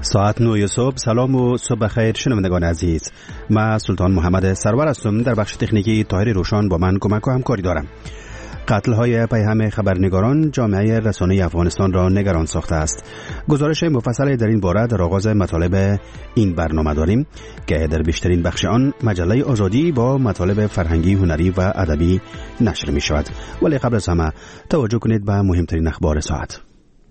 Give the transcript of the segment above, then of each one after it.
ساعت 9 صبح. سلام و صبح خیر شنوندگان عزیز. من سلطان محمد سرور هستم. در بخش تکنیکی طاهر روشان با من کمک و همکاری دارم. قتل‌های پیهم خبرنگاران جامعه رسانه‌ای افغانستان را نگران ساخته است. گزارش مفصل در این باره در آغاز مطالب این برنامه داریم که در بیشترین بخش آن مجله آزادی با مطالب فرهنگی، هنری و ادبی نشر می شود. ولی قبل از همه توجه کنید به مهمترین اخبار ساعت.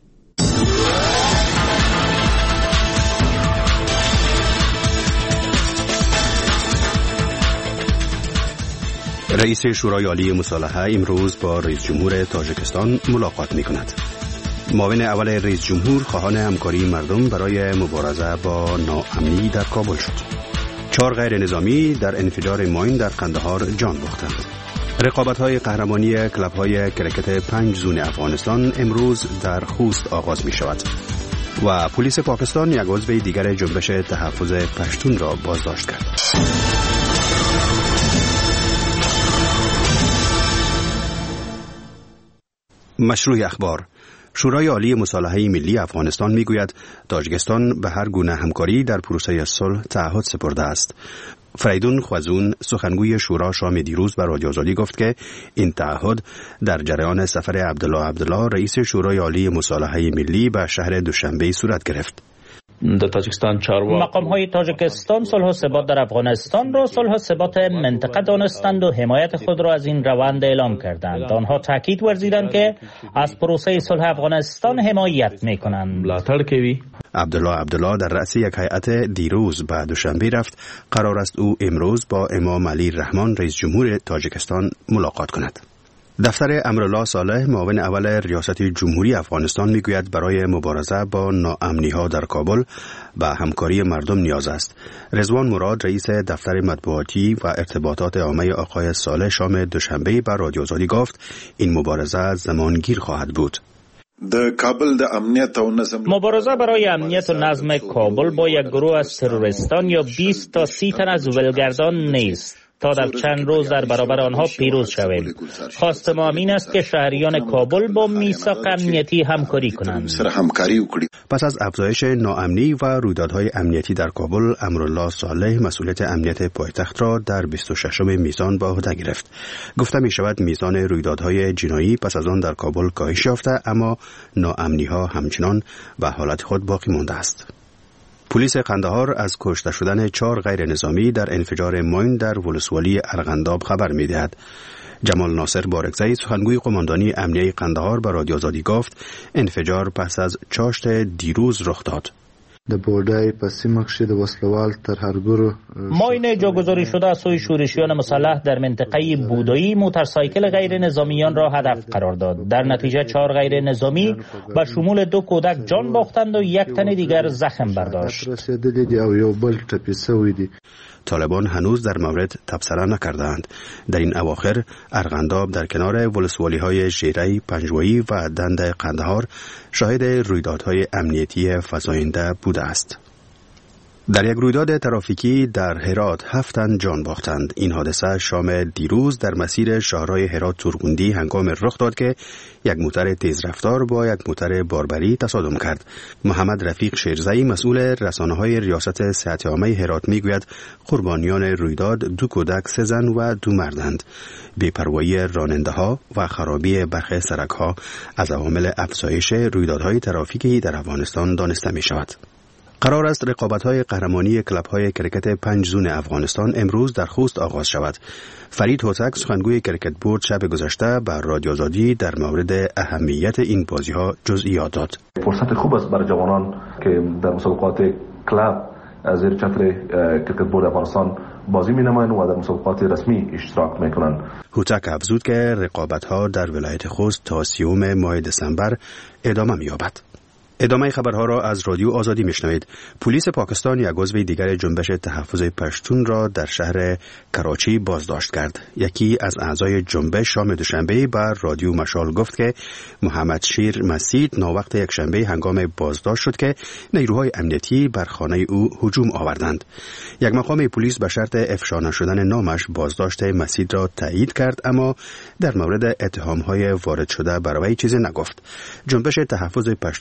رئیس شورای عالی مصالحه امروز با رئیس جمهور تاجیکستان ملاقات می کند. معاون اول رئیس جمهور خواهان همکاری مردم برای مبارزه با ناامنی در کابل شد. 4 غیر نظامی در انفجار ماین در قندهار جان باختند. رقابت‌های قهرمانی کلب‌های کرکت 5 زون افغانستان امروز در خوست آغاز می شود. و پلیس پاکستان یک عضو دیگر جنبش تحفظ پشتون را بازداشت کرد. مشروع اخبار. شورای عالی مصالحه ملی افغانستان میگوید تاجیکستان به هر گونه همکاری در پروسه صلح تعهد سپرده است. فریدون خوازون سخنگوی شورا شام دیروز به رادیو آزادی گفت که این تعهد در جریان سفر عبدالله رئیس شورای عالی مصالحه ملی به شهر دوشنبه صورت گرفت. مقام‌های تاجیکستان صلح و ثبات در افغانستان را صلح و ثبات منطقه دانستند و حمایت خود را از این روند اعلام کردند. آنها تاکید ورزیدند که از پروسه صلح افغانستان حمایت می‌کنند. عبدالله در رأس یک هیئت دیروز به دوشنبه رفت. قرار است او امروز با امام علی رحمان رئیس جمهور تاجیکستان ملاقات کند. دفتر امرالله صالح معاون اول ریاست جمهوری افغانستان میگوید برای مبارزه با ناامنی‌ها در کابل به همکاری مردم نیاز است. رضوان مراد رئیس دفتر مطبوعاتی و ارتباطات عامه آقای صالح شام دوشنبه به رادیو آزادی گفت این مبارزه زمانگیر خواهد بود. مبارزه برای امنیت و نظم کابل با یک گروه از تروریستان یا 20 تا 30 تن از ولگردان نیست تا در چند روز در برابر آنها پیروز شویم. خواست ما این است که شهریان کابل با میثاق امنیتی همکاری کنند. پس از افزایش ناامنی و رویدادهای امنیتی در کابل، امرالله صالح مسئولیت امنیت پایتخت را در 26 میزان به عهده گرفت. گفته می شود میزان رویدادهای جنایی پس از آن در کابل کاهش یافته، اما ناامنی‌ها همچنان به حالت خود باقی مانده است. پلیس قندهار از کشته شدن 4 غیر نظامی در انفجار ماین در ولسوالی ارغنداب خبر می‌دهد. جمال ناصر بارکزئی سخنگوی قماندانی امنیه قندهار به رادیو آزادی گفت انفجار پس از چاشت دیروز رخ داد. ماین جاگذاری شده از سوی شورشیان مسلح در منطقه بودایی موتورسایکل غیر نظامیان را هدف قرار داد. در نتیجه 4 غیر نظامی به شمول 2 کودک جان باختند و 1 تن دیگر زخم برداشت. طالبان هنوز در مورد تبصره نکردند. در این اواخر ارغنداب در کنار ولسوالی‌های ژیری، پنجوایی و دند قندهار شاهد رویدادهای امنیتی فزاینده بوده است. در یک رویداد ترافیکی در هرات 7 تن جان باختند. این حادثه شام دیروز در مسیر شاهراه هرات تورگوندی هنگام رخ داد که یک موتر تیزرفتار با یک موتر باربری تصادم کرد. محمد رفیق شیرزئی مسئول رسانه‌های ریاست صحت عامه هرات میگوید قربانیان رویداد 2 کودک، 3 زن و 2 مردند. بی‌پروایی راننده‌ها و خرابی برخی سرک‌ها از عوامل افزایش رویدادهای ترافیکی در افغانستان دانسته می‌شود. قرار است رقابت‌های قهرمانی کلب‌های کرکت 5 زون افغانستان امروز در خوست آغاز شود. فرید هوتک سخنگوی کرکت بورد شب گذشته بر رادیو آزادی در مورد اهمیت این بازی‌ها جزئیات داد. فرصت خوب است برای جوانان که در مسابقات کلب از زیر چتر کرکت بورد افغانستان بازی می‌نمایند و در مسابقات رسمی اشتراک می‌کنند. هوتک افزود که رقابت‌ها در ولایت خوست تا 30 ماه دسامبر ادامه می‌یابد. ادامه خبرها را از رادیو آزادی میشنوید. پلیس پاکستان یک عضو دیگر جنبش تحفظ پشتون را در شهر کراچی بازداشت کرد. یکی از اعضای جنبش شام دوشنبه بر رادیو مشال گفت که محمد شیر مسید ناوقت یک شنبه هنگام بازداشت شد که نیروهای امنیتی بر خانه او هجوم آوردند. یک مقام پلیس به شرط افشا نشدن نامش بازداشت مسید را تایید کرد، اما در مورد اتهام‌های وارد شده بر وی چیزی نگفت. جنبش تحفظ پشتون که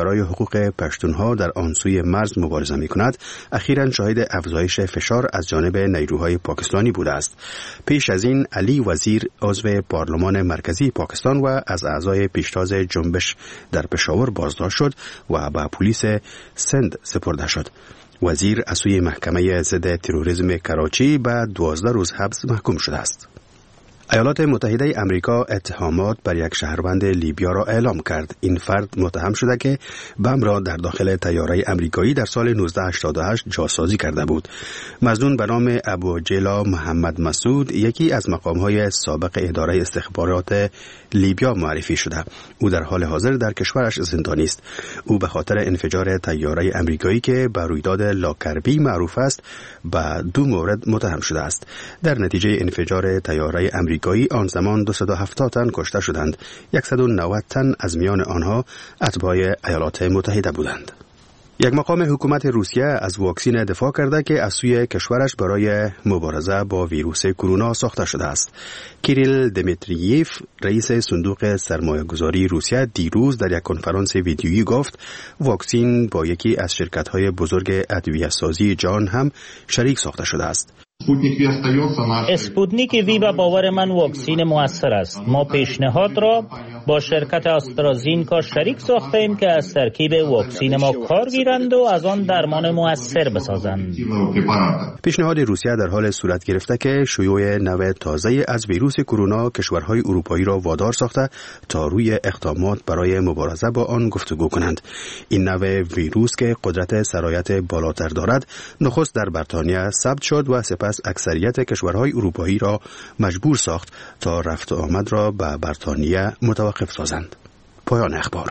برای حقوق پشتونها در آن سوی مرز مبارزه می‌کند، اخیراً شاهد افزایش فشار از جانب نیروهای پاکستانی بوده است. پیش از این علی وزیر عضو پارلمان مرکزی پاکستان و از اعضای پیشتاز جنبش در پشاور بازداشت شد و به پلیس سند سپرده شد. وزیر از سوی محکمه ضد تروریسم کراچی به 12 روز حبس محکوم شده است. ایالات متحده امریکا اتهامات بر یک شهروند لیبیا را اعلام کرد. این فرد متهم شده که بم را در داخل طیاره امریکایی در سال 1988 جاسازی کرده بود. مظنون به نام ابو جیلا محمد مسعود یکی از مقام‌های سابق اداره استخبارات لیبیا معرفی شده. او در حال حاضر در کشورش زندانی است. او به خاطر انفجار طیاره امریکایی که به رویداد لاکربی معروف است به 2 مورد متهم شده است. در نتیجه انفجار طیاره امریکایی آن زمان 270 تن کشته شدند. 190 تن از میان آنها اتباع ایالات متحده بودند. یک مقام حکومت روسیه از واکسن دفاع کرده که از سوی کشورش برای مبارزه با ویروس کرونا ساخته شده است. کیریل دمیترییف رئیس صندوق سرمایه‌گذاری روسیه دیروز در یک کنفرانس ویدیویی گفت واکسن با یکی از شرکت‌های بزرگ ادویه‌سازی جهان هم شریک ساخته شده است. اسپوتنیک وی به باور من واکسن مؤثر است. ما پیشنهاد را با شرکت آسترازینکا شریک ساخته ایم که از ترکیب واکسن ما کار گیرند و از آن درمان مؤثر بسازند. پیشنهاد روسیه در حال صورت گرفته که شیوع نوع تازه از ویروس کرونا کشورهای اروپایی را وادار ساخته تا روی اقدامات برای مبارزه با آن گفتگو کنند. این نوع ویروس که قدرت سرایت بالاتر دارد، نخست در بریتانیا ثبت شد و سپس اکثریت کشورهای اروپایی را مجبور ساخت تا رفت و آمد را به بریتانیا متوقف سازند. پایان اخبار.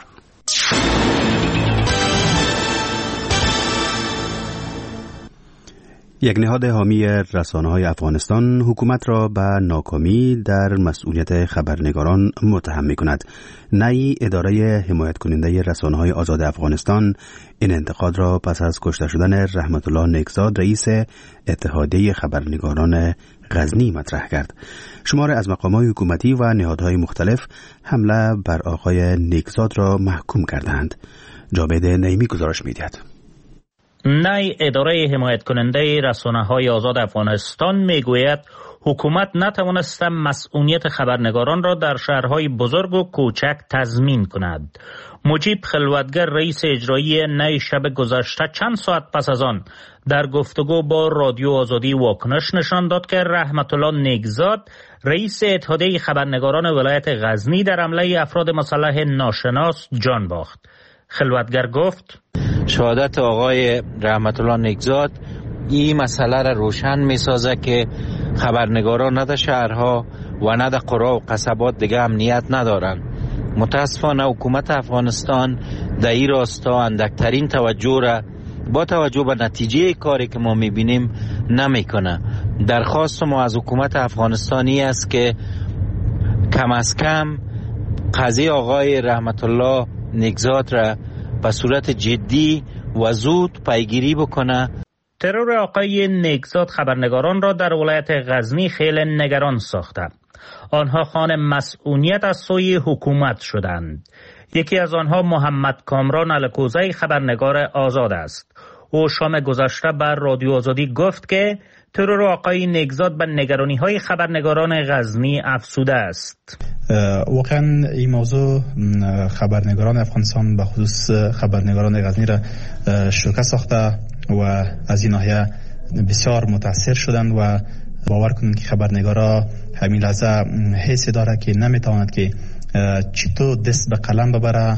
یک نهاد حامی رسانه‌های افغانستان حکومت را به ناکامی در مسئولیت خبرنگاران متهم می‌کند. نئی اداره حمایت کننده رسانه‌های آزاد افغانستان این انتقاد را پس از کشته شدن رحمت الله نیکزاد رئیس اتحادیه خبرنگاران غزنی مطرح کرد. شمار از مقامات حکومتی و نهادهای مختلف حمله بر آقای نیکزاد را محکوم کردند. جاوید نعیمی گزارش می‌دهد. نئی اداره حمایت کننده رسانه‌های آزاد افغانستان میگوید حکومت نتوانسته مسئولیت خبرنگاران را در شهرهای بزرگ و کوچک تضمین کند. مجیب خلوتگر رئیس اجرایی نئی شب گذشته چند ساعت پس از آن در گفتگو با رادیو آزادی واکنش نشان داد که رحمت الله نیکزاد رئیس اتحادیه خبرنگاران ولایت غزنی در حمله افراد مسلح ناشناس جان باخت. خلوتگر گفت شهادت آقای رحمت الله نیکزاد این مسئله را روشن می سازه که خبرنگاران نه در شهرها و نه در قرى و قصبات دیگه امنیت ندارن. متاسفانه حکومت افغانستان در این راستا اندکترین توجه را با توجه به نتیجه کاری که ما می بینیم نمی کنه. درخواست ما از حکومت افغانستانی است که کم از کم قضیه آقای رحمت الله نیکزاد را به صورت جدی و زود پیگیری بکنه. ترور آقای نیکزاد خبرنگاران را در ولایت غزنی خیلی نگران ساخته. آنها خوان مسئولیت از سوی حکومت شدند. یکی از آنها محمد کامران الکوزی خبرنگار آزاد است. او شام گذشته بر رادیو آزادی گفت که ترور آقای نیکزاد به نگرانی‌های خبرنگاران غزنی افزوده است. واقعا این موضوع خبرنگاران افغانستان به خصوص خبرنگاران غزنی را شوکه ساخته و از این ناحیه بسیار متاثر شدند و باور کنید که خبرنگارا همین لحظه حسی داره که نمیتواند که چطور دست به قلم ببره.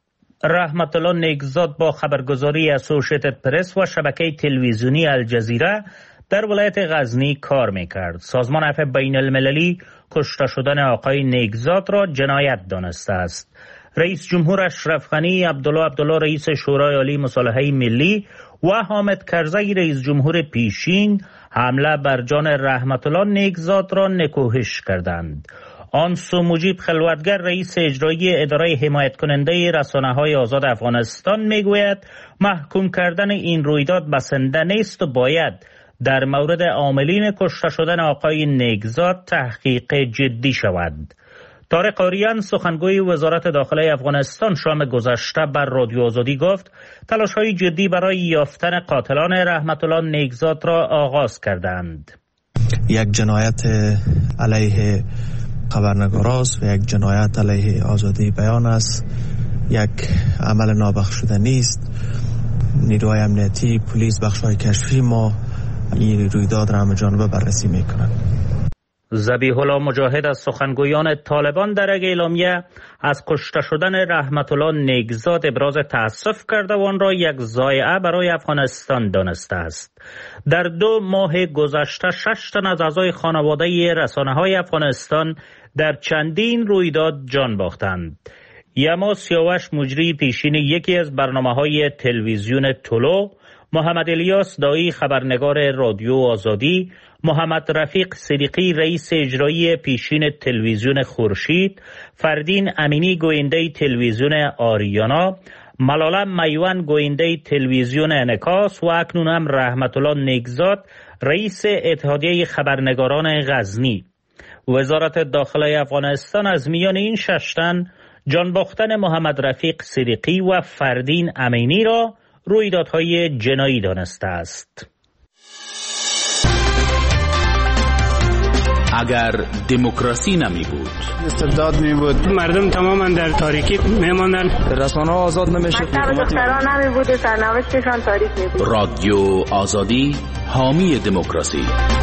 رحمت الله نیکزاد با خبرگزاری اسوسییتد پرس و شبکه تلویزیونی الجزیره در ولایت غزنی کار میکرد. سازمان عفو بین المللی کشته شدن آقای نیکزاد را جنایت دانسته است. رئیس جمهور اشرف غنی، عبدالله رئیس شورای عالی مصالحه ملی و حامد کرزی رئیس جمهور پیشین حمله بر جان رحمت الله نیکزاد را نکوهش کردند. آن سو مجیب خلوتگر رئیس اجرایی اداره حمایت کننده رسانه‌های آزاد افغانستان میگوید محکوم کردن این رویداد بسنده نیست و باید در مورد عاملین کشته شدن آقای نیکزاد تحقیق جدی شود. طارق آریان سخنگوی وزارت داخله افغانستان شام گذشته بر رادیو آزادی گفت تلاش‌های جدی برای یافتن قاتلان رحمت الله نیکزاد را آغاز کردند. یک جنایت علیه خبرنگاراست و یک جنایت علیه آزادی بیان است، یک عمل نابخشودنی است. نیروهای امنیتی، پلیس، بخش‌های کشفی ما این رویداد را همه جانبه بررسی می‌کنند. ذبیح الله مجاهد از سخنگویان طالبان در یک اعلامیه از کشته شدن رحمت الله نیکزاد ابراز تأسف کرده و آن را یک ضایعه برای افغانستان دانسته است. در 2 ماه گذشته 6 تن از اعضای خانواده رسانه‌های افغانستان در چندین رویداد جان باختند. یما سیاوش مجری پیشین یکی از برنامه‌های تلویزیون طلوع، محمد الیاس دایی خبرنگار رادیو آزادی، محمد رفیق صدیقی رئیس اجرایی پیشین تلویزیون خورشید، فردین امینی گوینده تلویزیون آریانا، ملاله میوان گوینده تلویزیون انعکاس و اکنون هم رحمت الله نیکزاد رئیس اتحادیه خبرنگاران غزنی. وزارت داخله افغانستان از میان این 6 تن جان باختن محمد رفیق صدیقی و فردین امینی را رویدادهای جنایی دانسته است. اگر دموکراسی نمی بود، استبداد می بود، مردم تماما در تاریکی می ماندن، رسانه آزاد نمیشد، دختران نمی بود، سرنوشتشان تاریک می بود. رادیو آزادی حامی دموکراسی.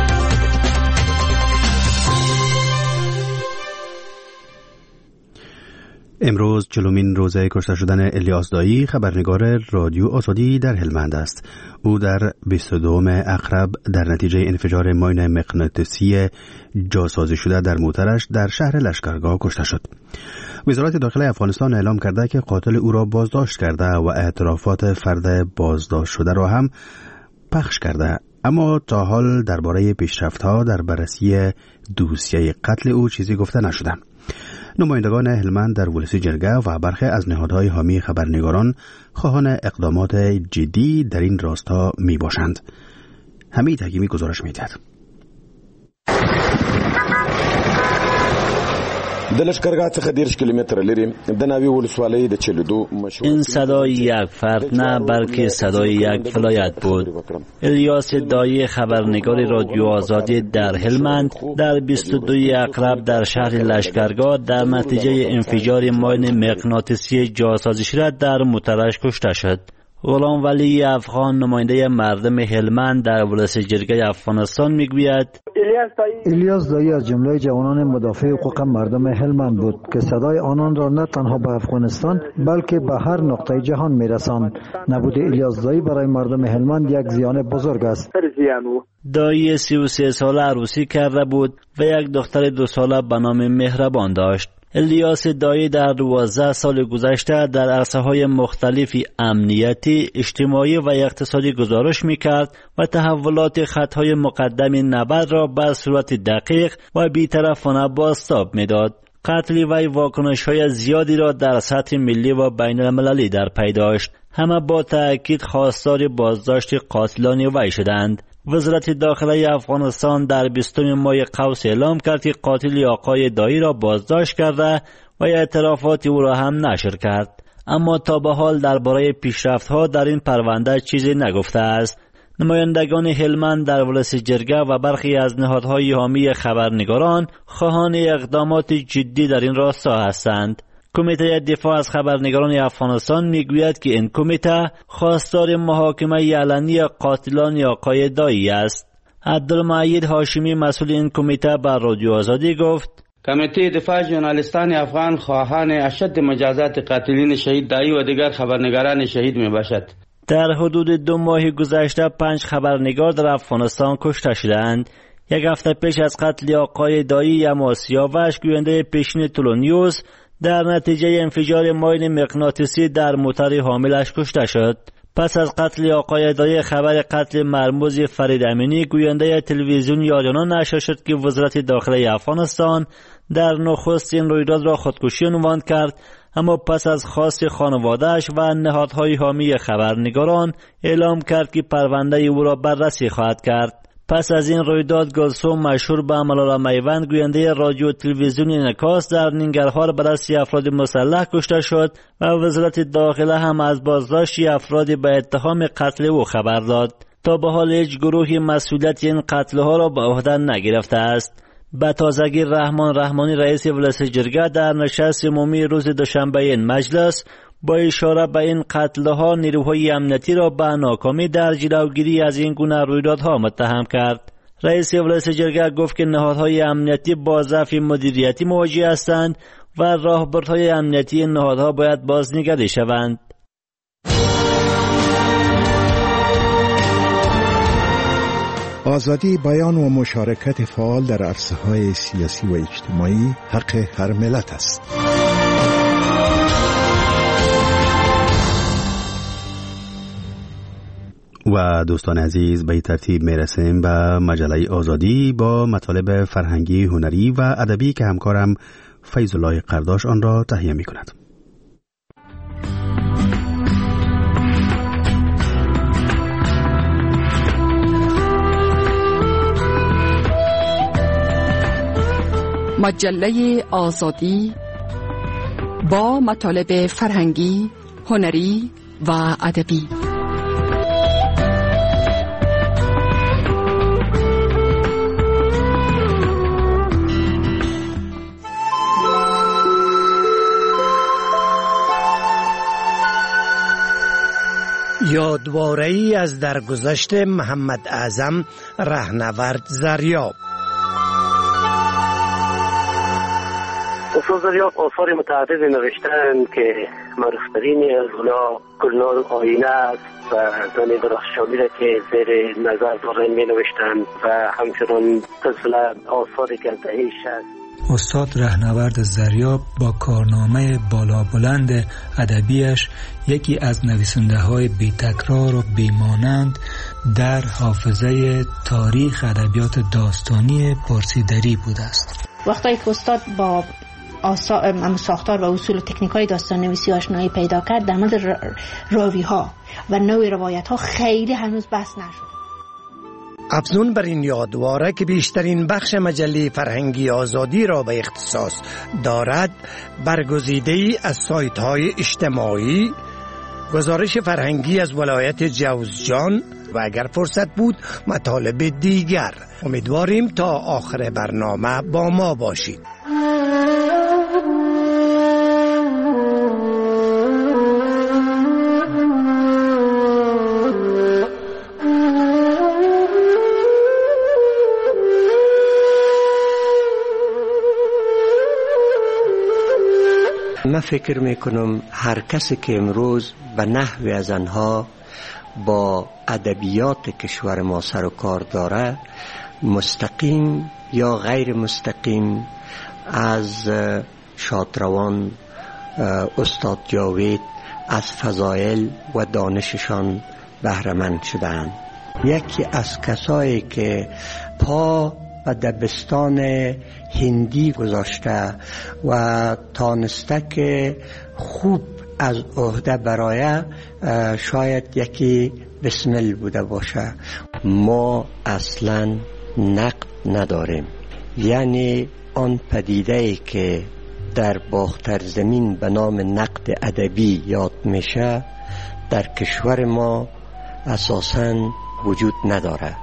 امروز 40مین روزه کشته شدن الیاس دایی خبرنگار رادیو آزادی در هلمند است. او در 22 اقرب در نتیجه انفجار ماین مغناطیسی جاسازی شده در موترش در شهر لشکرگاه کشته شد. وزارت داخله افغانستان اعلام کرده که قاتل او را بازداشت کرده و اعترافات فرد بازداشت شده را هم پخش کرده، اما تا حال درباره پیشرفت‌ها در بررسی دوسیه قتل او چیزی گفته نشده. نمایندگان هلمند در ولسی جرگه و برخی از نهادهای حامی خبرنگاران خواهان اقدامات جدی در این راستا می باشند. حمید حکیمی گزارش می دهد. د لشکرګاه څخه 10 کیلومتر لري د ناوی ولسوالۍ د چلیدو مشهور. این صدای یک فرد نه بلکه صدای یک ولایت بود. الیاس دایی خبرنگار رادیو آزادی در هلمند در 22 اقرب در شهر لشکرگاه در نتیجه انفجار ماین مغناطیسی جاسازی شده در موترش کشته شد. غلام ولی افغان نماینده مردم هلمند در ولسی جرگه افغانستان میگوید الیاس دایی از جمله جوانان مدافع حقوق مردم هلمند بود که صدای آنان را نه تنها به افغانستان بلکه به هر نقطه جهان میرساند. نبود الیاس دایی برای مردم هلمند یک زیان بزرگ است. دایی 33 ساله عروسی کرده بود و یک دختر 2 ساله به نام مهربان داشت. الیاس دایی در 12 سال گذشته در عرصه‌های مختلفی امنیتی، اجتماعی و اقتصادی گزارش می‌کرد و تحولات خطهای مقدم نبرد را به صورت دقیق و بی‌طرفانه بازتاب می‌داد. قتل وی واکنش‌های زیادی را در سطح ملی و بین‌المللی در پی داشت. همه با تأکید خواستار بازداشت قاتلان وی شدند. وزارت داخله افغانستان در 20 ماه قوس اعلام کرد که قاتل آقای دایی را بازداشت کرده و اعترافات او را هم نشر کرد، اما تا به حال درباره پیشرفت‌ها در این پرونده چیزی نگفته است. نمایندگان هلمند در ولسی جرگه و برخی از نهادهای حامی خبرنگاران خواهان اقدامات جدی در این راستا هستند. کمیته دفاع از خبرنگاران افغانستان میگوید که این کمیته خواستار محاکمه علنی قاتلان آقای دایی است. عبدالمعید هاشمی مسئول این کمیته بر رادیو آزادی گفت کمیته دفاع ژورنالیستان افغان خواهان اشد مجازات قاتلین شهید دایی و دیگر خبرنگاران شهید میباشد. در حدود 2 ماه گذشته 5 خبرنگار در افغانستان کشته شدند. یک هفته پیش از قتل آقای دایی یما سیاوش گوینده پیشین طلوع نیوز در نتیجه انفجار ماین مغناطیسی در موتر حاملش کشته شد. پس از قتل آقای دایی خبر قتل مرموز فرید امینی گوینده تلویزیون آریانا نشر شد که وزارت داخله افغانستان در نخست این رویداد را خودکشی عنوان کرد، اما پس از خواست خانواده‌اش و نهادهای حامی خبرنگاران اعلام کرد که پرونده او را بررسی خواهد کرد. پس از این رویداد گلسوم مشهور به ملالا میوند گوینده رادیو تلویزیون انعکاس در ننگرهار برای 30 افراد مسلح کشته شد و وزارت داخله هم از بازداشت افرادی به اتهام قتل او خبر داد. تا به حال هیچ گروهی مسئولیت این قتل‌ها را به عهده نگرفته است. به تازگی رحمان رحمانی رئیس ولایت در نشست عمومی روز دوشنبه این مجلس با اشاره به این قتل‌ها نیروهای امنیتی را به ناکامی در جلوگیری از این گونه رویدادها متهم کرد. رئیس ولایت گفت که نهادهای امنیتی با ضعف مدیریتی مواجه هستند و راهبردهای امنیتی این نهادها باید بازنگری شوند. آزادی بیان و مشارکت فعال در عرصه‌های سیاسی و اجتماعی حق هر ملت است. و دوستان عزیز، به این ترتیب میرسیم به مجله آزادی با مطالب فرهنگی، هنری و ادبی که همکارم فیض الله قرداش آن را تهیه می کند. مجله آزادی با مطالب فرهنگی، هنری و ادبی. یادواره‌ای از درگذشت محمد اعظم رهنورد زریاب. استاد زریاب آثار متعددی نوشتند که معروفترین از اونا گلنار آینه است و زن درخشانی را که زیر نظر دارن می نوشتند و همچنان طفل آثاری که از دهه 60. استاد رهنورد زریاب با کارنامه بالا بلند ادبیش یکی از نویسنده های بی تکرار و بیمانند در حافظه تاریخ ادبیات داستانی پرسیدری بوده است. وقتی که استاد با ساختار و اصول و تکنیک‌های داستان نویسی آشنایی پیدا کرد، در مورد راوی‌ها و نوع روایت‌ها خیلی هنوز بحث نشد. افزون بر این یادواره که بیشترین بخش مجله فرهنگی آزادی را به اختصاص دارد، برگزیده‌ای از سایت‌های اجتماعی، گزارش فرهنگی از ولایت جوزجان و اگر فرصت بود مطالب دیگر. امیدواریم تا آخر برنامه با ما باشید. من فکر میکنم هر کسی که امروز به نحوی از آنها با ادبیات کشور ما سر و کار داره، مستقیم یا غیر مستقیم از شادروان استاد جاوید از فضایل و دانششان بهره‌مند شدند. یکی از کسایی که پا و دبستان هندی گذاشته و تانسته که خوب از عهده برای شاید یکی بسمل بوده باشه. ما اصلا نقد نداریم، یعنی آن پدیده‌ای که در باختر زمین به نام نقد ادبی یاد میشه در کشور ما اساساً وجود نداره.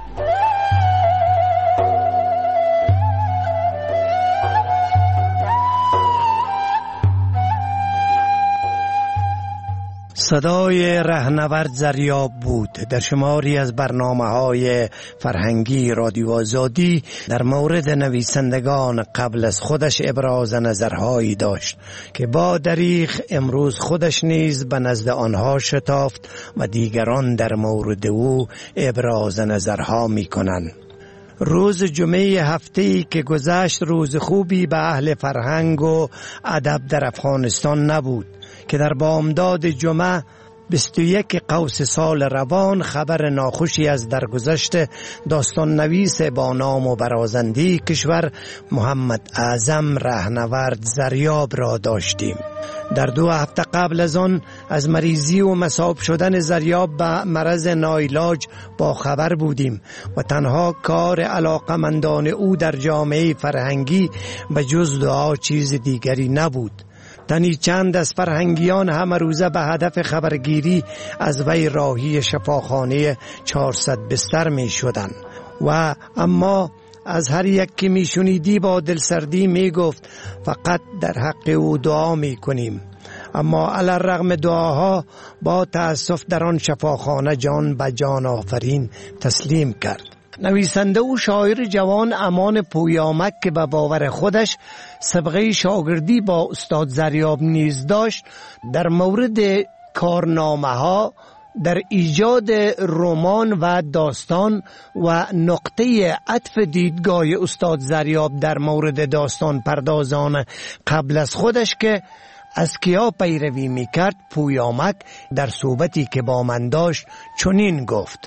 صدای رهنورد زریاب بود در شماری از برنامه‌های فرهنگی رادیو آزادی در مورد نویسندگان قبل از خودش ابراز نظرهایی داشت که با دریغ امروز خودش نیز به نزد آنها شتافت و دیگران در مورد او ابراز نظرها می‌کنند. روز جمعه هفته‌ای که گذشت روز خوبی به اهل فرهنگ و ادب در افغانستان نبود که در بامداد جمعه 21 قوس سال روان خبر ناخوشی از درگذشت داستان نویس با نام و برازنده کشور محمد اعظم رهنورد زریاب را داشتیم. در 2 هفته قبل از آن از مریضی و مصاب شدن زریاب به مرض ناعلاج با خبر بودیم و تنها کار علاقمندان او در جامعه فرهنگی به جز دعا چیز دیگری نبود. تنی چند از فرهنگیان همه روزه به هدف خبرگیری از وی راهی شفاخانه 400 بستر می شدن و اما از هر یک که می شنیدی با دلسردی می گفت فقط در حق او دعا می کنیم. اما علی الرغم دعاها با تأسف در آن شفاخانه جان به جان آفرین تسلیم کرد. نویسنده و شاعر جوان امان پویامک که به باور خودش سابقه شاگردی با استاد زریاب نیز داشت، در مورد کارنامه ها در ایجاد رمان و داستان و نقطه عطف دیدگاه استاد زریاب در مورد داستان پردازان قبل از خودش که از کیا پیروی میکرد، پویامک در صحبتی که با من داشت چنین گفت: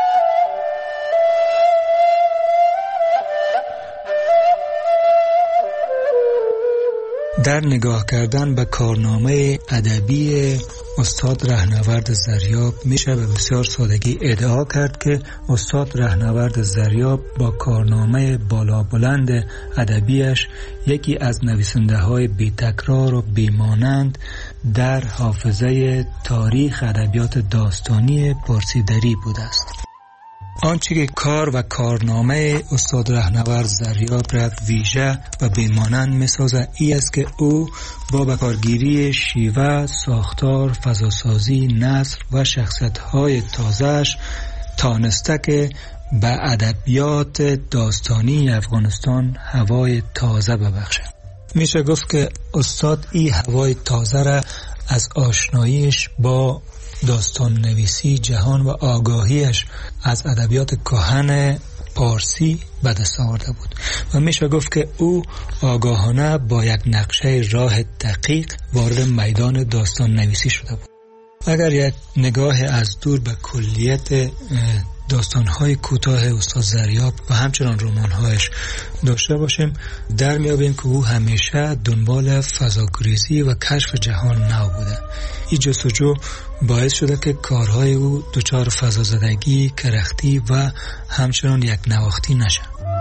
در نگاه کردن به کارنامه ادبی استاد رهنورد زریاب میشه به بسیار سادگی ادعا کرد که استاد رهنورد زریاب با کارنامه بالا بلند ادبیش یکی از نویسنده های بی تکرار و بیمانند در حافظه تاریخ ادبیات داستانی پارسی دری بوده است. آنچه که کار و کارنامه استاد رهنورد زریاب را ویژه و بیمانند می‌سازد ای است که او با بکارگیری شیوه، ساختار، فضاسازی، نثر و شخصیت‌های تازه‌اش تانسته که به ادبیات داستانی افغانستان هوای تازه ببخشد. میشه گفت که استاد این هوای تازه را از آشناییش با داستان نویسی جهان و آگاهیش از ادبیات کهن پارسی به دست آورده بود و میشه گفت که او آگاهانه با یک نقشه راه دقیق وارد میدان داستان نویسی شده بود. اگر یک نگاه از دور به کلیت داستان‌های کوتاه استاد زریاب و همچنان رمان‌هایش داشته باشیم، در میابیم که او همیشه دنبال فضاگریزی و کشف جهان نو بوده. این جستجو باعث شده که کارهای او دچار فضازدگی، کرختی و همچنان یک نواختی نشه.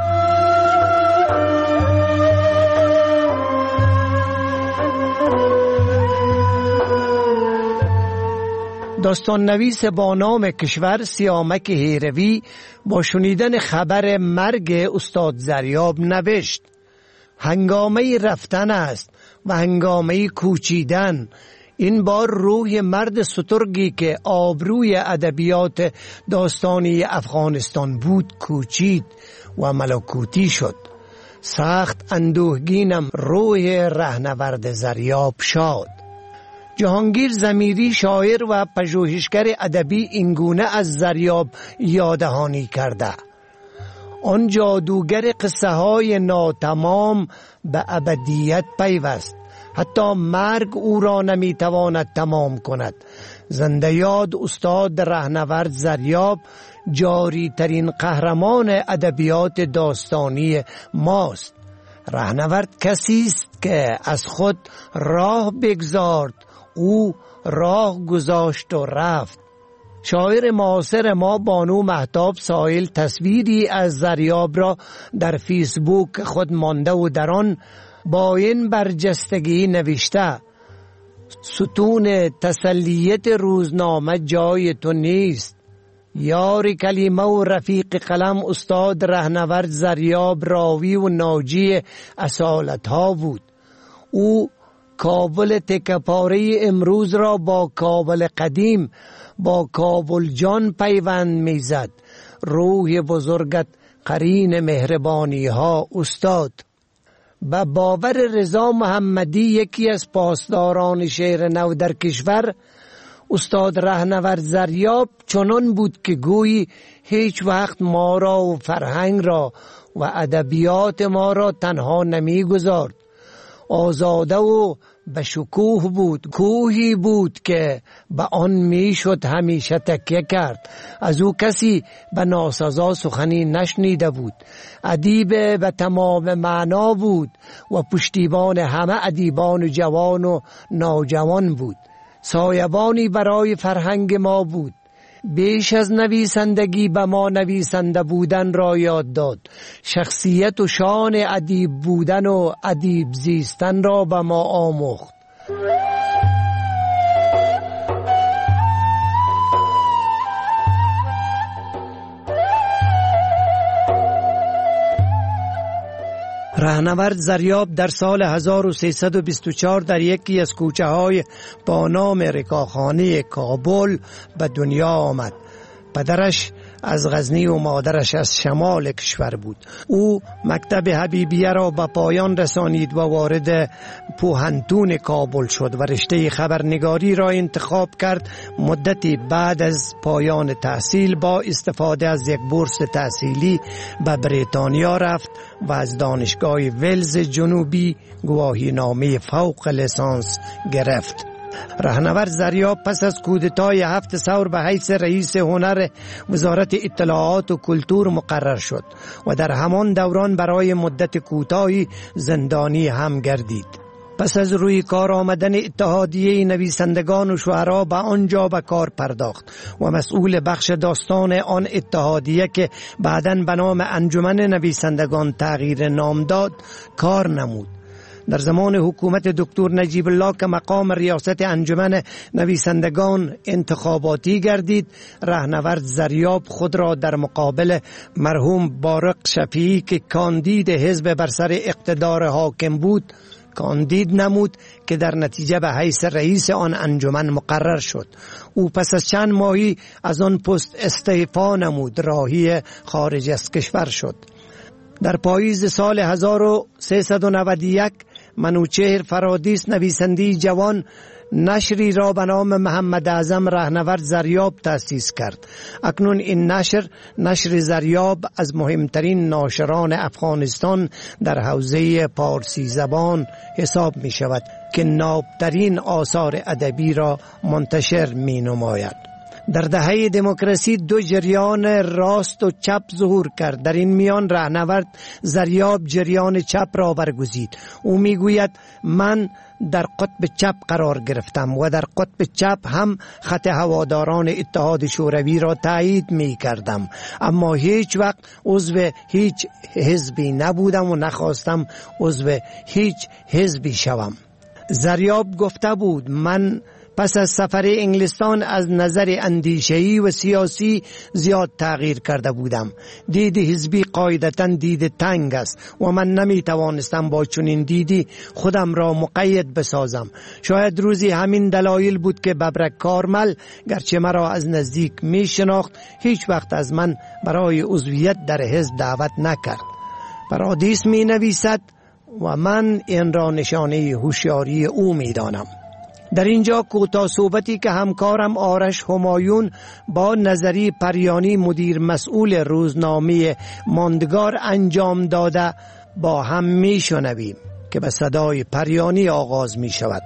داستان نویس با نام کشور سیامک هیروی با شنیدن خبر مرگ استاد زریاب نوشت: هنگامه رفتن است و هنگامه کوچیدن. این بار روح مرد سترگی که آبروی ادبیات داستانی افغانستان بود کوچید و ملکوتی شد. سخت اندوهگینم روح رهنورد زریاب شاد. جهانگیر زمیری شاعر و پژوهشگر ادبی اینگونه از زریاب یادهانی کرده: آن جادوگر قصه های ناتمام به ابدیت پیوست، حتی مرگ او را نمیتواند تمام کند. زنده یاد استاد رهنورد زریاب جاری ترین قهرمان ادبیات داستانی ماست. رهنورد کسی است که از خود راه بگذارد، او راه گذاشت و رفت. شاعر معاصر ما بانو مهتاب سائل تصویری از زریاب را در فیسبوک خود مانده و در آن با این برجستگی نوشته: ستون تسلیت روزنامه جای تو نیست. یار کلمه و رفیق قلم استاد رهنورد زریاب راوی و ناجی اصالت ها بود. او کابل تکپاره امروز را با کابل قدیم، با کابل جان پیوند میزد. روح بزرگت قرین مهربانی ها استاد. به باور رضا محمدی یکی از پاسداران شعر نو در کشور، استاد رهنورد زریاب چنان بود که گویی هیچ وقت ما را و فرهنگ را و ادبیات ما را تنها نمی گذارد. آزاده و به شکوه بود، کوهی بود که به آن میشد همیشه تکیه کرد. از او کسی به ناسزا سخنی نشنیده بود. ادیب به تمام معنا بود و پشتیبان همه ادیبان جوان و نوجوان بود. سایبانی برای فرهنگ ما بود. بیش از نویسندگی به ما نویسنده بودن را یاد داد. شخصیت و شان ادیب بودن و ادیب زیستن را به ما آموخت. رهنورد زریاب در سال 1324 در یکی از کوچه های با نام رکاخانه کابل به دنیا آمد. پدرش از غزنی و مادرش از شمال کشور بود. او مکتب حبیبیه را به پایان رسانید و وارد پوهنتون کابل شد و رشته خبرنگاری را انتخاب کرد. مدتی بعد از پایان تحصیل با استفاده از یک بورس تحصیلی به بریتانیا رفت و از دانشگاه ولز جنوبی گواهی نامه فوق لیسانس گرفت. رهنورد زریاب پس از کودتای 7 ثور به حیث رئیس هنر وزارت اطلاعات و کلتور مقرر شد و در همان دوران برای مدت کوتاهی زندانی هم گردید. پس از روی کار آمدن اتحادیه نویسندگان و شعرا به آنجا به کار پرداخت و مسئول بخش داستان آن اتحادیه که بعداً به نام انجمن نویسندگان تغییر نام داد کار نمود. در زمان حکومت دکتر نجیب الله که مقام ریاست انجمن نویسندگان انتخاباتی گردید، رهنورد زریاب خود را در مقابل مرحوم بارق شفیعی که کاندید حزب بر سر اقتدار حاکم بود کاندید نمود که در نتیجه به حیث رئیس آن انجمن مقرر شد. او پس از چند ماهی از آن پست استعفا نمود، راهی خارج از کشور شد. در پاییز سال 1391 منوچهر فرادیس نویسنده جوان نشری را به نام محمد اعظم رهنورد زریاب تأسیس کرد. اکنون این نشر زریاب از مهمترین ناشران افغانستان در حوزه پارسی زبان حساب می شود که نابترین آثار ادبی را منتشر می نماید. در دهه دموکراسی 2 جریان راست و چپ ظهور کرد. در این میان رهنورد زریاب جریان چپ را برگزید. او میگوید من در قطب چپ قرار گرفتم و در قطب چپ هم خط هواداران اتحاد شوروی را تایید می کردم، اما هیچ وقت عضو هیچ حزبی نبودم و نخواستم عضو هیچ حزبی شوم. زریاب گفته بود من پس از سفر انگلستان از نظر اندیشه‌ای و سیاسی زیاد تغییر کرده بودم. دید حزبی قاعدتاً دید تنگ است و من نمی توانستم با چنین دیدی خودم را مقید بسازم. شاید روزی همین دلایل بود که ببرک کارمل گرچه مرا از نزدیک می شناخت هیچ وقت از من برای عضویت در حزب دعوت نکرد. پارادیس می نویسد و من این را نشانه هوشیاری او می دانم. در اینجا کوتاه صحبتی که همکارم آرش همایون با نظری پریانی مدیر مسئول روزنامه ماندگار انجام داده با هم می شنویم که به صدای پریانی آغاز می شود.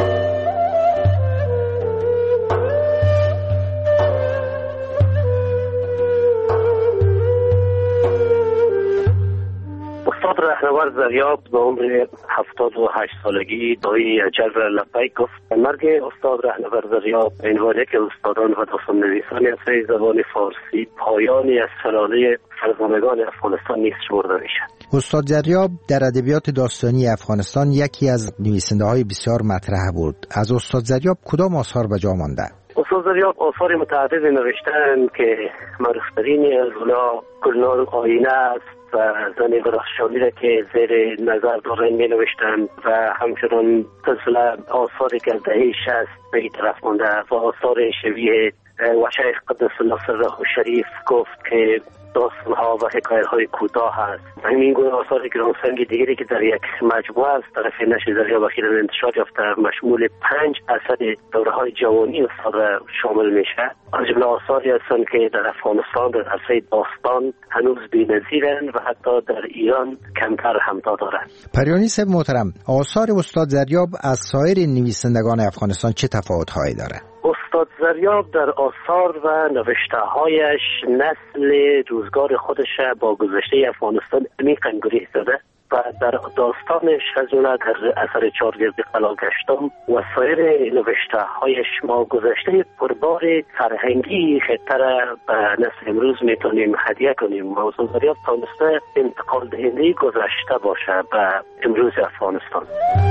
رهنورد زریاب به عمر 78 سالگی دایی اجل را لبیک گفت. مرگ استاد رهنورد زریاب به عنوان یک استادان و داستان نویسان اصلی زبان فارسی پایانی از سلاله فرزانگان افغانستان نیز شمرده میشد. استاد زریاب در ادبیات داستانی افغانستان یکی از نویسنده های بسیار مطرح بود. از استاد زریاب کدام آثار به جا مانده؟ استاد زریاب آثار متعدد نوشتن که معروفترین از اونها گلنار آینه است و زن درخشانی را که زیر نظر دارن می نوشتن و همچنان سلسله آثاری که از دهه 60 به این طرف مانده و آثار شبیه و شیخ قدس الله سره شریف گفت که داستان‌ها و حکایت‌های کوتاه است. همین گونه آثار گرانسنگ دیگری که در یک مجموعه از طرف نشر دریا اخیراً انتشار یافته مشمول 5 اثر دوره‌های جوانی استاد شامل میشه. از جمله آثاری هستند که در افغانستان در عرصه داستان هنوز بی‌نظیرند و حتی در ایران کمتر همتا دارند. پریانی صاحب محترم، آثار استاد زریاب از سایر نویسندگان افغانستان چه تفاوت‌هایی داره؟ استاد زریاب در آثار و نوشته‌هایش نسل روزگار خودش با گذشته افغانستان عمیقاً گره زده و در داستانش از جمله در اثر چارگرد قلاگشتم و سایر نوشته‌هایش ما گذشته پربار فرهنگی خطر به نسل امروز میتونیم هدیه کنیم. استاد زریاب تانسته انتقال دهنده گذشته باشه به امروز افغانستان.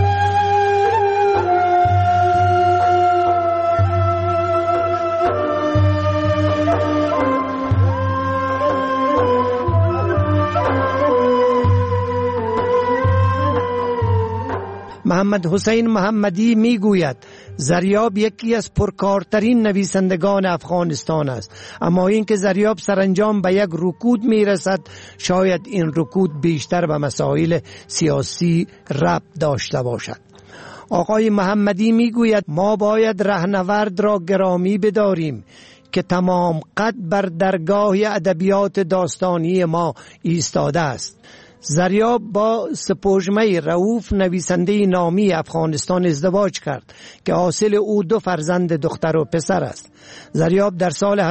محمد حسین محمدی میگوید زریاب یکی از پرکارترین نویسندگان افغانستان است، اما اینکه زریاب سرانجام به یک رکود میرسد شاید این رکود بیشتر به مسائل سیاسی ربط داشته باشد. آقای محمدی میگوید ما باید رهنورد را گرامی بداریم که تمام قد بر درگاه ادبیات داستانی ما ایستاده است. زریاب با سپوږمۍ رؤوف نویسنده نامی افغانستان ازدواج کرد که حاصل او 2 فرزند دختر و پسر است. زریاب در سال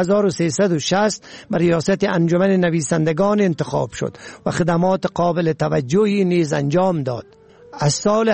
1360 به ریاست انجمن نویسندگان انتخاب شد و خدمات قابل توجهی نیز انجام داد. از سال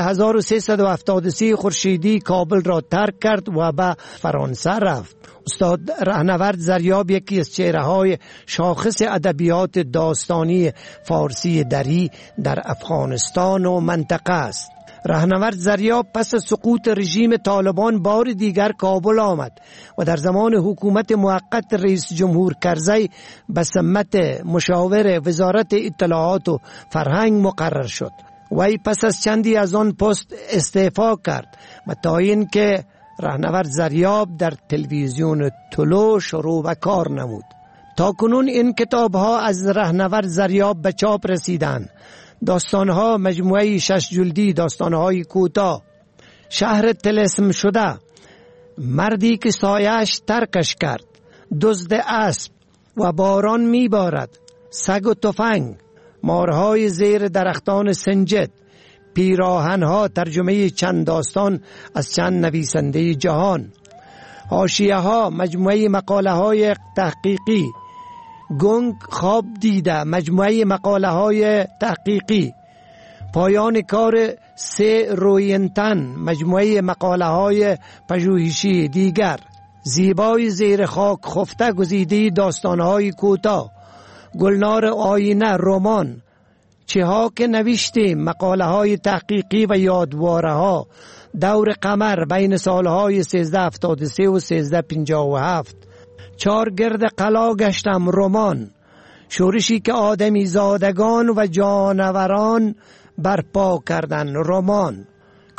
1373 خورشیدی کابل را ترک کرد و به فرانسه رفت. استاد رهنورد زریاب یکی از چهره‌های شاخص ادبیات داستانی فارسی دری در افغانستان و منطقه است. رهنورد زریاب پس از سقوط رژیم طالبان بار دیگر کابل آمد و در زمان حکومت موقت رئیس جمهور کرزی به سمت مشاور وزارت اطلاعات و فرهنگ مقرر شد. وی پس از چندی از آن پست استعفا کرد و تا اینکه رهنورد زریاب در تلویزیون طلوع شروع به کار نمود. تا کنون این کتاب‌ها از رهنورد زریاب به چاپ رسیدند. داستان‌ها مجموعه 6 جلدی، داستان‌های کوتاه، شهر طلسم شده، مردی که سایه‌اش ترکش کرد، دزد اسب و باران میبارد، سگ و تفنگ، مارهای زیر درختان سنجد، پیراهنها، ترجمه چند داستان از چند نویسنده جهان، حاشیه ها، مجموعه مقاله های تحقیقی، گنگ خواب دیده، مجموعه مقاله های تحقیقی، پایان کار 3 روینتن، مجموعه مقاله های پژوهشی دیگر، زیبای زیر خاک خفته، گزیده داستان های کوتاه، گلنار آینه، رمان، چه ها که نوشتیم، مقاله های تحقیقی و یادواره ها، دور قمر بین سالهای 1373 و 1357، 4 گرد قلا گشتم، رمان، شورشی که آدمی زادگان و جانوران برپا کردن، رمان،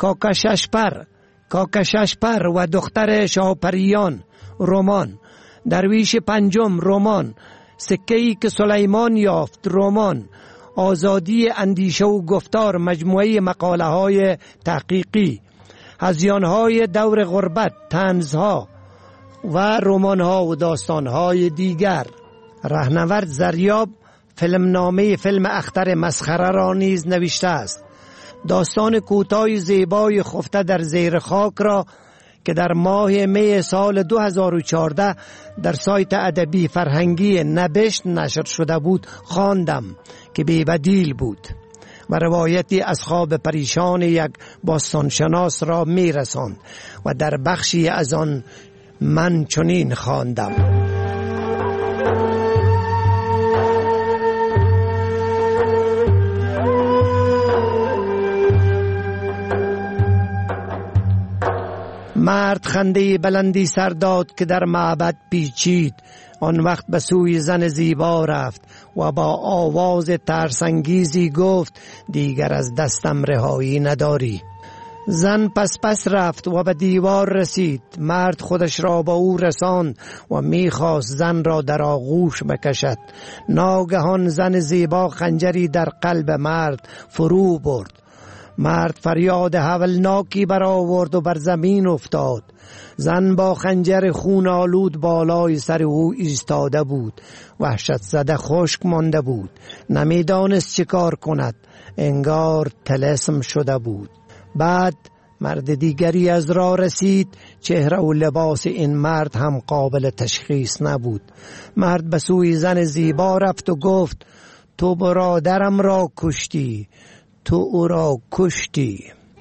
کاکششپر و دختر شاپریان، رمان، درویش پنجم، رمان، سکه‌ای که سلیمان یافت، رمان، آزادی اندیشه و گفتار، مجموعه مقاله های تحقیقی، هذیان‌های دور غربت، طنزها و رمان‌ها و داستان‌های دیگر. رهنورد زریاب فیلمنامه فیلم اختر مسخره را نیز نوشته است. داستان کوتاه زیبای خفته در زیر خاک را که در ماه می سال 2014 در سایت ادبی فرهنگی نبشت نشر شده بود خواندم که بی‌بدیل بود و روایتی از خواب پریشان یک باستانشناس را میرساند و در بخشی از آن من چنین خواندم: مرد خنده بلندی سر داد که در معبد پیچید. آن وقت به سوی زن زیبا رفت و با آواز ترسانگیزی گفت دیگر از دستم رهایی نداری. زن پس رفت و به دیوار رسید. مرد خودش را با او رساند و میخواست زن را در آغوش بکشد. ناگهان زن زیبا خنجری در قلب مرد فرو برد. مرد فریاد هولناکی برآورد و بر زمین افتاد. زن با خنجر خون آلود بالای سر او ایستاده بود. وحشت زده خشک مانده بود. نمیدانست چه کار کند. انگار طلسم شده بود. بعد مرد دیگری از راه رسید. چهره و لباس این مرد هم قابل تشخیص نبود. مرد به سوی زن زیبا رفت و گفت تو برادرم را کشتی. تو او را کشتی.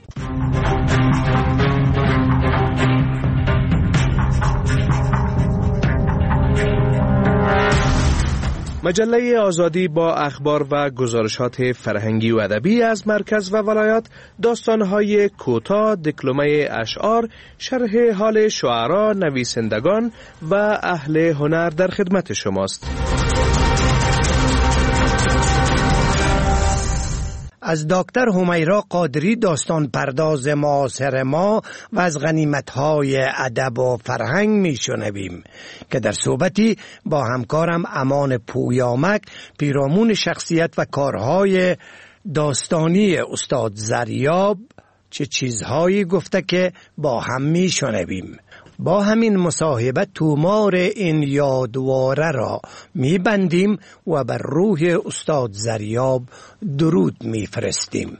مجله آزادی با اخبار و گزارشات فرهنگی و ادبی از مرکز و ولایات، داستان‌های کوتاه، دکلمه اشعار، شرح حال شعرا، نویسندگان و اهل هنر در خدمت شماست. از دکتر همیرا قادری داستان پرداز معاصر ما و از غنیمت‌های ادب و فرهنگ میشنویم که در صحبتی با همکارم امان پویامک پیرامون شخصیت و کارهای داستانی استاد زریاب چه چیزهایی گفته که با هم میشنویم. با همین مصاحبه تومار این یادواره را میبندیم و بر روح استاد زریاب درود میفرستیم.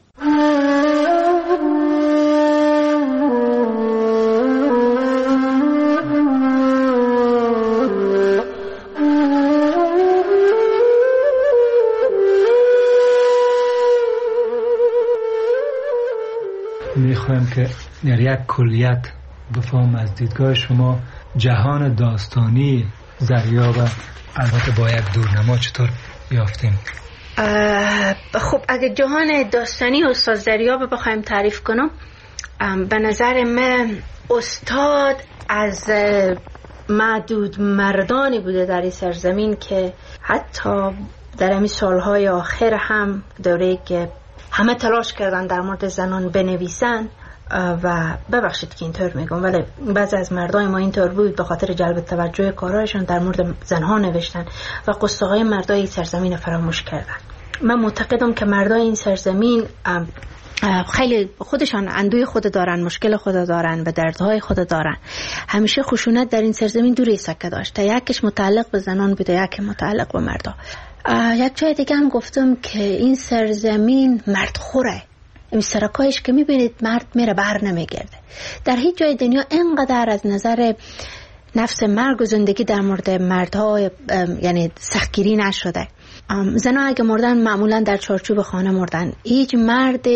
میخوایم که در یک کلیت بفهم از دیدگاه شما جهان داستانی زریاب البته با یک دورنما چطور یافتیم؟ خب اگه جهان داستانی استاد زریاب بخوایم تعریف کنم، به نظر من استاد از معدود مردانی بوده در این سرزمین که حتی در همین سالهای آخر هم دوره که همه تلاش کردن در مورد زنان بنویسن و ببخشید که اینطور میگم ولی بعضی از مردای ما اینطور بود، به خاطر جلب توجه کارهایشان در مورد زنها نوشتن و قصه های مردای این سرزمین فراموش کردن. من معتقدم که مردای این سرزمین خیلی خودشان اندوی خود دارن، مشکل خود دارن و دردهای خود دارن. همیشه خشونت در این سرزمین دوری سکه داشته، یکیش متعلق به زنان بوده، یکی متعلق به مردا. یک جای دیگه هم گفتم که این سرزمین مرد خوره. این سرکایش که میبینید مرد میره بر نمیگرده. در هیچ جای دنیا اینقدر از نظر نفس مرگ و زندگی در مورد مردها یعنی سختگیری نشده. زنها اگه مردن معمولا در چارچوب خانه مردن. هیچ مرد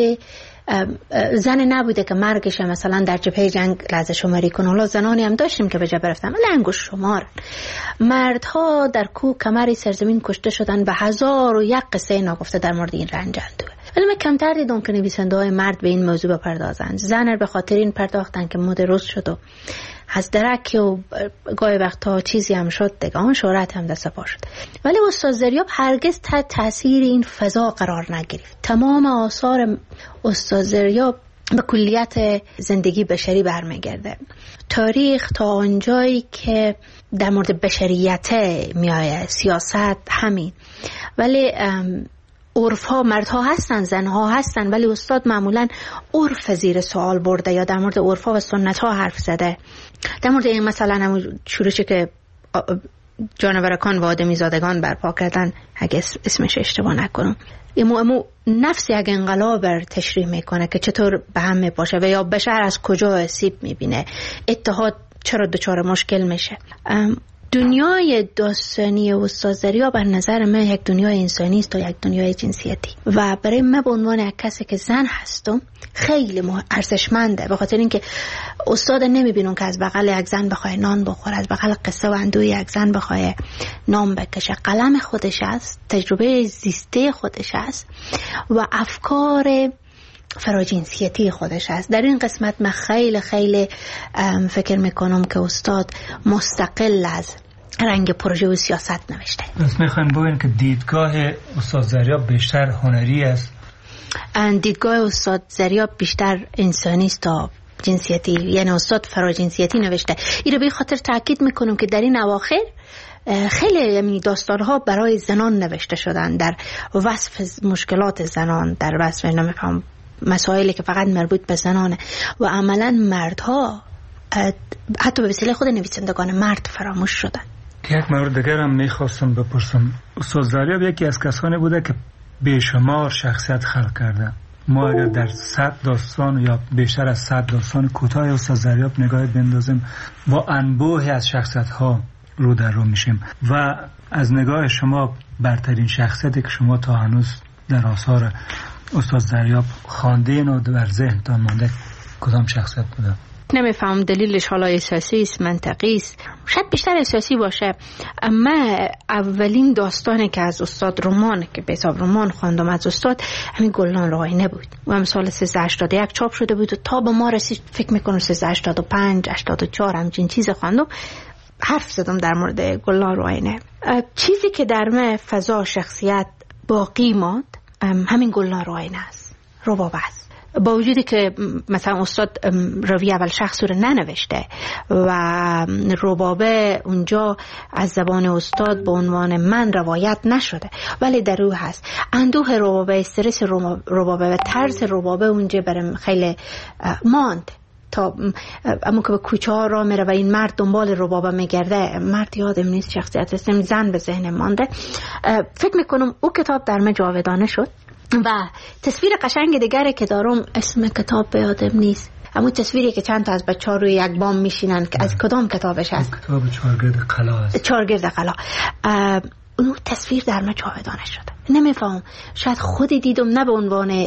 زن نبوده که مرگش مثلا در جبهه جنگ لحظه شماری کنه. حالا زنانی هم داشتیم که به جبهه رفتن ولی انگشت شمار. مردها در کوه کمر سرزمین کشته شدن و 1001 قصه ناگفته در مورد این رنج اندوه. ولی من کمتر دیدم که نویسنده های مرد به این موضوع بپردازن. زن به خاطر این پرداختن که مد روز شد و از درک و گاهی وقتا چیزی هم شد دیگه، آن شهرت هم دست پا شد. ولی استاد زریاب هرگز تحت تاثیر این فضا قرار نگرفت. تمام آثار استاد زریاب به کلیت زندگی بشری برمیگرده. تاریخ تا آنجایی که در مورد بشریت میآید، سیاست همین. ولی عرف ها مردها هستن، زنها هستن، ولی استاد معمولا عرف زیر سوال برده یا در مورد عرف ها و سنت ها حرف زده. در مورد این مثلا همون شورشی که جانورکان و آدمی زادگان برپا کردن، اگه اسمش اشتباه نکنم، امو نفس یک انقلاب بر تشریح میکنه که چطور به هم میپاشه و یا بشر از کجا آسیب میبینه، اتحاد چرا دچار مشکل میشه. دنیای داستانی استاد زریاب به نظر من یک دنیای انسانی است و یک دنیای جنسیتی و برای من به عنوان یک کسی که زن هستم خیلی ارزشمنده، به خاطر اینکه استاد نمیبینم که از بغل یک زن بخواه نان بخوره، از بغل قصه و اندوی یک زن بخواه نام بکشه. قلم خودش است، تجربه زیسته خودش است و افکار فراجنسیتی خودش است. در این قسمت من خیلی فکر میکنم که استاد مستقل از رنگ پروژه و سیاست نوشته. پس میخوایم بگیم که دیدگاه استاد زریاب بیشتر هنری است دیدگاه استاد زریاب بیشتر انسانی است تا جنسیتی، یعنی استاد فراجنسیتی نوشته. این رو به خاطر تاکید میکنم که در این اواخر خیلی داستانها برای زنان نوشته شدن، در وصف مشکلات زنان، در وصف نمیفهم مسائلی که فقط مربوط به زنانه و عملا مردها حتی به وسیله خود نویسندگان مرد فراموش شدن. یک مورد دیگر هم میخواستم بپرسم. استاد زریاب یکی از کسانی بوده که بیشمار شخصیت خلق کرده. ما اگر در 100 داستان یا بیشتر از 100 داستان کوتاه استاد زریاب نگاه بندازیم با انبوهی از شخصیت ها رو در رو میشیم و از نگاه شما برترین شخصیتی که شما تا هنوز در آثار استاد زریاب خواندین و در ذهنتان مانده کدام شخصیت بوده؟ نمیفهم دلیلش حالا احساسی است، منطقی است، شاید بیشتر احساسی باشه. اما اولین داستانی که از استاد رمان که به حساب رمان خواندم از استاد همین گلنار آینه بود و هم سال 1381 چاپ شده بود و تا به ما رسید فکر میکنم 1385 84 همچین چیز خواندم. حرف زدم در مورد گلنار آینه. چیزی که در من فضا شخصیت باقی ماند همین گلنار آینه است، رباب است. با وجودی که مثلا استاد روی اول شخص رو ننوشته و ربابه اونجا از زبان استاد به عنوان من روایت نشده، ولی در او هست اندوه ربابه، استرس ربابه و طرز ربابه اونجا برام خیلی ماند. تا اما که به کوچه ها را میره و این مرد دنبال ربابه میگرده، مرد یادم نیست شخصیت اسم زن به ذهن مانده. فکر میکنم او کتاب در من جاودانه شد و تصویر قشنگ دیگری که دارم اسم کتاب به یادم نیست، اما تصویری که چند تا از بچه‌ها روی یک بام میشینن که از کدام کتابش هست؟ کتاب چهارگرد قلا است. چهارگرد قلا. اون تصویر در من جاودانه شده. نمیفهم، شاید خودی دیدم نه به عنوان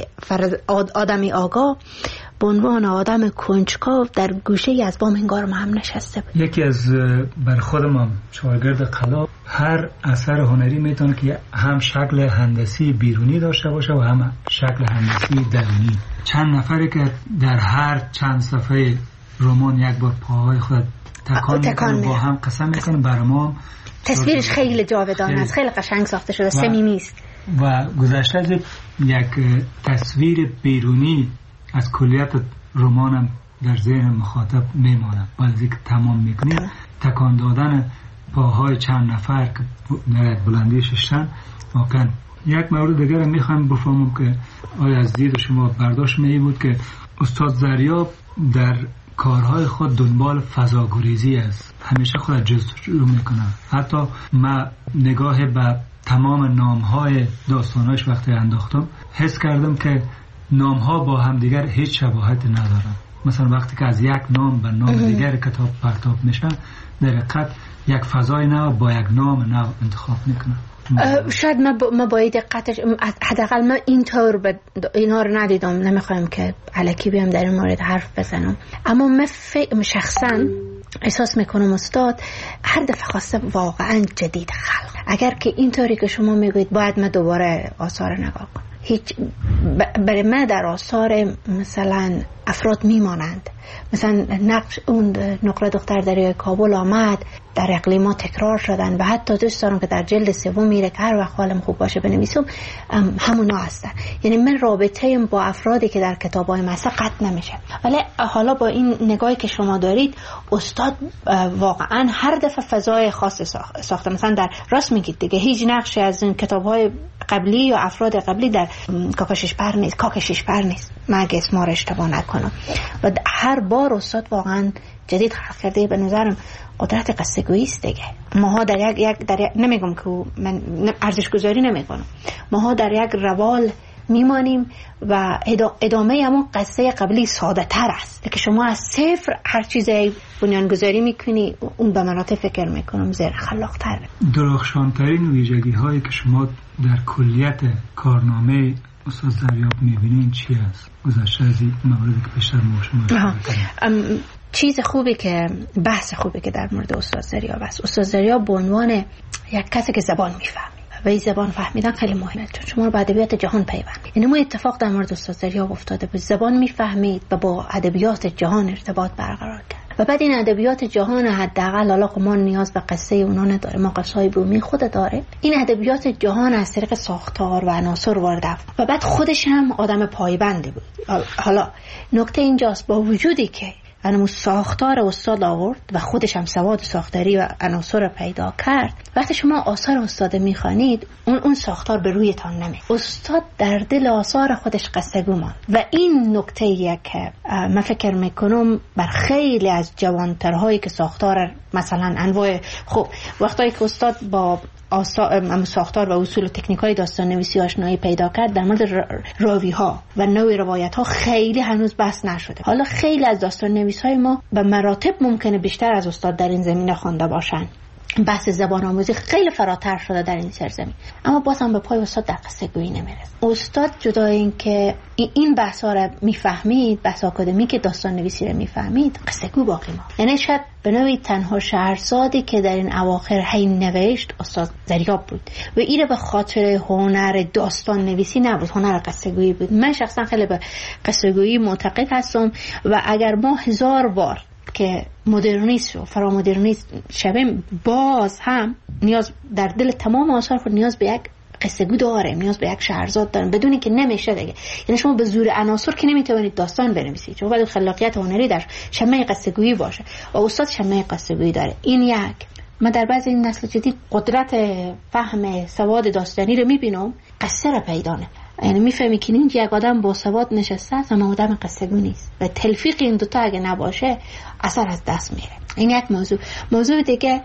آدمی آگاه، به عنوان آدم کنجکاو در گوشه از بام انگار ما هم نشسته بود. یکی از بر خودم چهارگرد قلا هر اثر هنری میتونه که هم شکل هندسی بیرونی داشته باشه و هم شکل هندسی درونی. چند نفری که در هر چند صفحه رمان یک بار پاهای خود تکان با هم قسم میکنه برای ما تصویرش خیلی جاودانه است، خیلی قشنگ ساخته شده، صمیمی است و گذشته از یک تصویر بیرونی از کلیت رمانم در ذهن مخاطب میماند. بعد که تمام میکنیم تکان دادن پاهای چند نفر که در بلندی ششتن واقعا. یک مورد دیگر میخوام بفهمم که آیا از دید شما برداشت می بود که استاد زریاب در کارهای خود دنبال فضاگریزی است، همیشه خود جستجو میکنه. حتی ما نگاه به تمام نامهای داستاناش وقتی انداختم حس کردم که نامها با هم دیگر هیچ شباهت ندارن. مثلا وقتی که از یک نام به نام دیگر کتاب پرتاب میشن در حقیقت یک فضای نو با یک نام نو انتخاب میکنن. شاید ما باید دقتش حداقل من اینطور اینا رو ندیدم، نمیخوایم که الکی بیام در این مورد حرف بزنم، اما من شخصا احساس میکنم استاد هر دفعه خواسته واقعا جدید خلق. اگر که اینطوری که شما میگوید باید من دوباره آثار نگاه کنم، هیچ برای من در آثار مثلا افراد میمانند. مثلا نقش اون نقره دختر دریای کابل آمد، در اقلیما تکرار شدن و حتی دوست دارم که در جلد سوم میره که هر وقت حالم خوب باشه بنویسم همونا هستن. یعنی من رابطه با افرادی که در کتابای مثلا قطع نمیشه. ولی حالا با این نگاهی که شما دارید استاد واقعا هر دفعه فضای خاص ساخته. مثلا در راست میگید دیگه هیچ نقشی از این کتابهای قبلی یا افراد قبلی در کاکشش پر نیست من اگه اسما رو اشتباه نکنم. و هر بار استاد واقعا جدید خلق کرده. به نظرم قدرت قصه گویی است دیگه. ماها در یک نمیگم که من ارزش گذاری نمیکنم، ماها در یک روال میمانیم و ادامه همون قصه قبلی ساده تر است که شما از صفر هر چیزی بنیانگذاری میکنی، اون به مراتب فکر میکنم زیر خلاق تر. درخشانترین ویژگی هایی که شما در کلیت کارنامه استاد زریاب میبینین چی است؟ گذشته از این موردی که بیشتر ما شما چیز خوبی که بحث خوبی که در مورد استاد زریاب است، استاد زریاب به عنوان یک کسی که زبان میفهمه و این زبان فهمیدن خیلی مهمه، چون شما رو با ادبیات جهان پیوند. یعنی ما اتفاق در مورد استاد زریاب افتاده بود، زبان میفهمید و با ادبیات جهان ارتباط برقرار کرد. و بعد این ادبیات جهان حداقل حالا ما نیاز به قصه اونا نداره، ما قصه‌های بومی خود داره. این ادبیات جهان از طریق ساختار و عناصر وارد و بعد خودش هم آدم پایبنده بود. حالا نکته اینجاست، با وجودی که اون ساختار استاد آورد و خودش هم سواد ساختاری و عناصر پیدا کرد، وقتی شما آثار استاد میخوانید اون ساختار به رویتان نمی. استاد در دل آثار خودش قصه گو ماند و این نکته‌ایه که من فکر میکنم بر خیلی از جوانترهایی که ساختار مثلا انواع خب وقتی که استاد با ساختار و اصول و تکنیک‌های داستان نویسی آشنایی پیدا کرد، در مورد راوی‌ها و نوع روایت‌ها خیلی هنوز بحث نشده. حالا خیلی از داستان نویس‌های ما به مراتب ممکنه بیشتر از استاد در این زمینه خوانده باشن. بحث زبان آموزی خیلی فراتر شده در این سرزمین، اما باز هم به پای استاد در قصه گویی نمیرسه. استاد جدا این که این بحثا رو میفهمید، بحث آکادمیک داستان نویسی رو میفهمید، قصه گو باقی ماند. یعنی شاید به نوعی تنها شهرزادی که در این اواخر هی نوشت استاد زریاب بود و این به خاطر هنر داستان نویسی نبود، هنر قصه گویی بود. من شخصا خیلی به قصه گویی معتقد هستم و اگر ما 1000 بار که مدرنیست و فرامدرنیست شویم، باز هم نیاز در دل تمام آثار خود نیاز به یک قصه گو داریم، نیاز به یک شهرزاد داریم، بدونی که نمیشه دیگه. یعنی شما به زور عناصر که نمیتونید داستان بنویسید، چون باید خلاقیت هنری در شمه قصه گویی باشه و استاد شمه قصه گویی داره. این یک. من در بعضی این نسل جدید قدرت فهم سواد داستانی رو میبینم، قصه رو پیدا نه. یعنی میفهمی که این یک آدم با سواد نشسته است اما آدم قصه گو نیست و تلفیق این دوتا اگه نباشه اثر از دست میره. این یک موضوع دیگه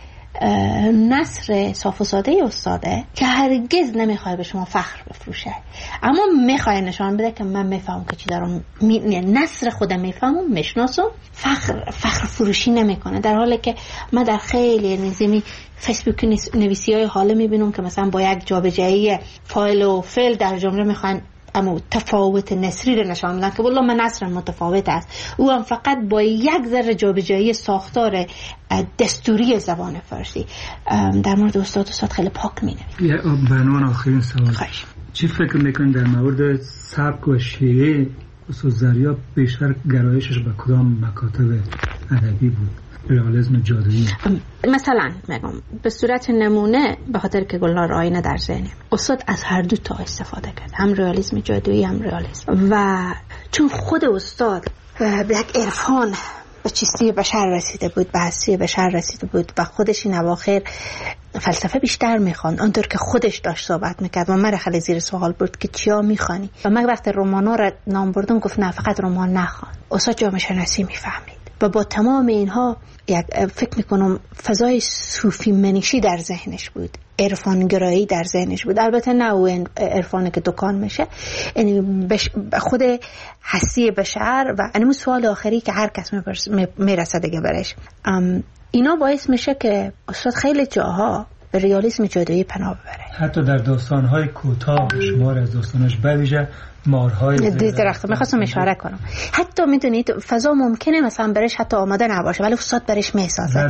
نثر صاف و ساده استاده که هرگز نمیخواد به شما فخر بفروشه، اما میخواد نشان بده که من میفهمم که چی دارم، نثر خودم میفهمم، میشناسم، فخر فروشی نمیکنه. در حالی که من در خیلی نظامی فیسبوک نویسی‌های حالا میبینم که مثلا با یک جابجایی فایل و فعل در جمله میخوان اما تفاوت نثری رو نشان میدن که والله من نثرم متفاوت است، او هم فقط با یک ذره جابجایی ساختار دستوری زبان فارسی. در مورد استاد خیلی پاک مینویسه. به عنوان آخرین سوال، چی فکر میکنید در مورد سبک و شیوه استاد زریاب بیشتر گرایشش به کدام مکاتب ادبی بود؟ رئالیسم جادویی مثلا میگم به صورت نمونه، به خاطر که گلنار آینه در ذهنم، استاد از هر دو تا استفاده کرد، هم رئالیسم جادویی هم رئالیسم. و چون خود استاد به یک عرفان به چیستی بشر رسیده بود، به هستی بشر رسیده بود و خودش این اواخر فلسفه بیشتر میخواند، آنطور که خودش داشت صحبت میکرد و من خیلی زیر سوال بود که چیا میخوانی و من وقتی رمانا را نام بردم گفت نه فقط رمان نخوان. استاد جامعه شناسی میفهمید و با تمام اینها یک فکر میکنم فضای صوفی منشی در ذهنش بود، عرفانگرایی در ذهنش بود. البته نه اون عرفانی که دکان میشه، یعنی خود هستی بشر و اینم سوال آخری که هر کس میرسه دیگه برش. اینا باعث میشه که استاد خیلی جاها به رئالیسم جادویی پناه ببره. حتی در داستان‌های کوتاه شمار از داستانش بویژه مارهای درخت میخواستم اشاره کنم، حتی میدونید فضا ممکنه مثلا برش حتی آماده نباشه ولی استاد برش میسازه.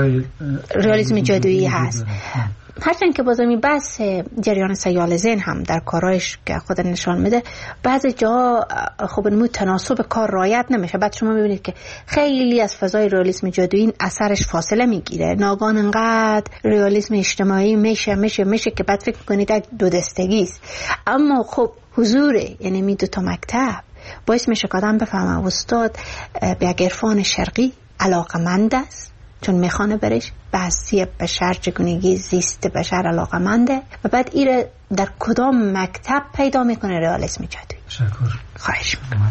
رئالیسم جادویی هست. هرچند که بازمی بحث جریان سیال ذهن هم در کارایش که خود نشان میده بعضی جا خب نمود تناسب کار رعایت نمیشه. بعد شما میبینید که خیلی از فضای رئالیسم جادویی اثرش فاصله میگیره، ناگهان انقدر رئالیسم اجتماعی میشه که بعد فکر کنید یک دو دستگی است. اما خب حضور یعنی می دو تا مکتب باعث میشه که آدم بفهمه استاد به یک عرفان شرقی علاقمند است، چون میخوانه برش به هستی بشر، چگونگی زیست بشر علاقمنده و بعد ایره در کدام مکتب پیدا میکنه رئالیسم جادویی. تشکر. خواهش میکنم.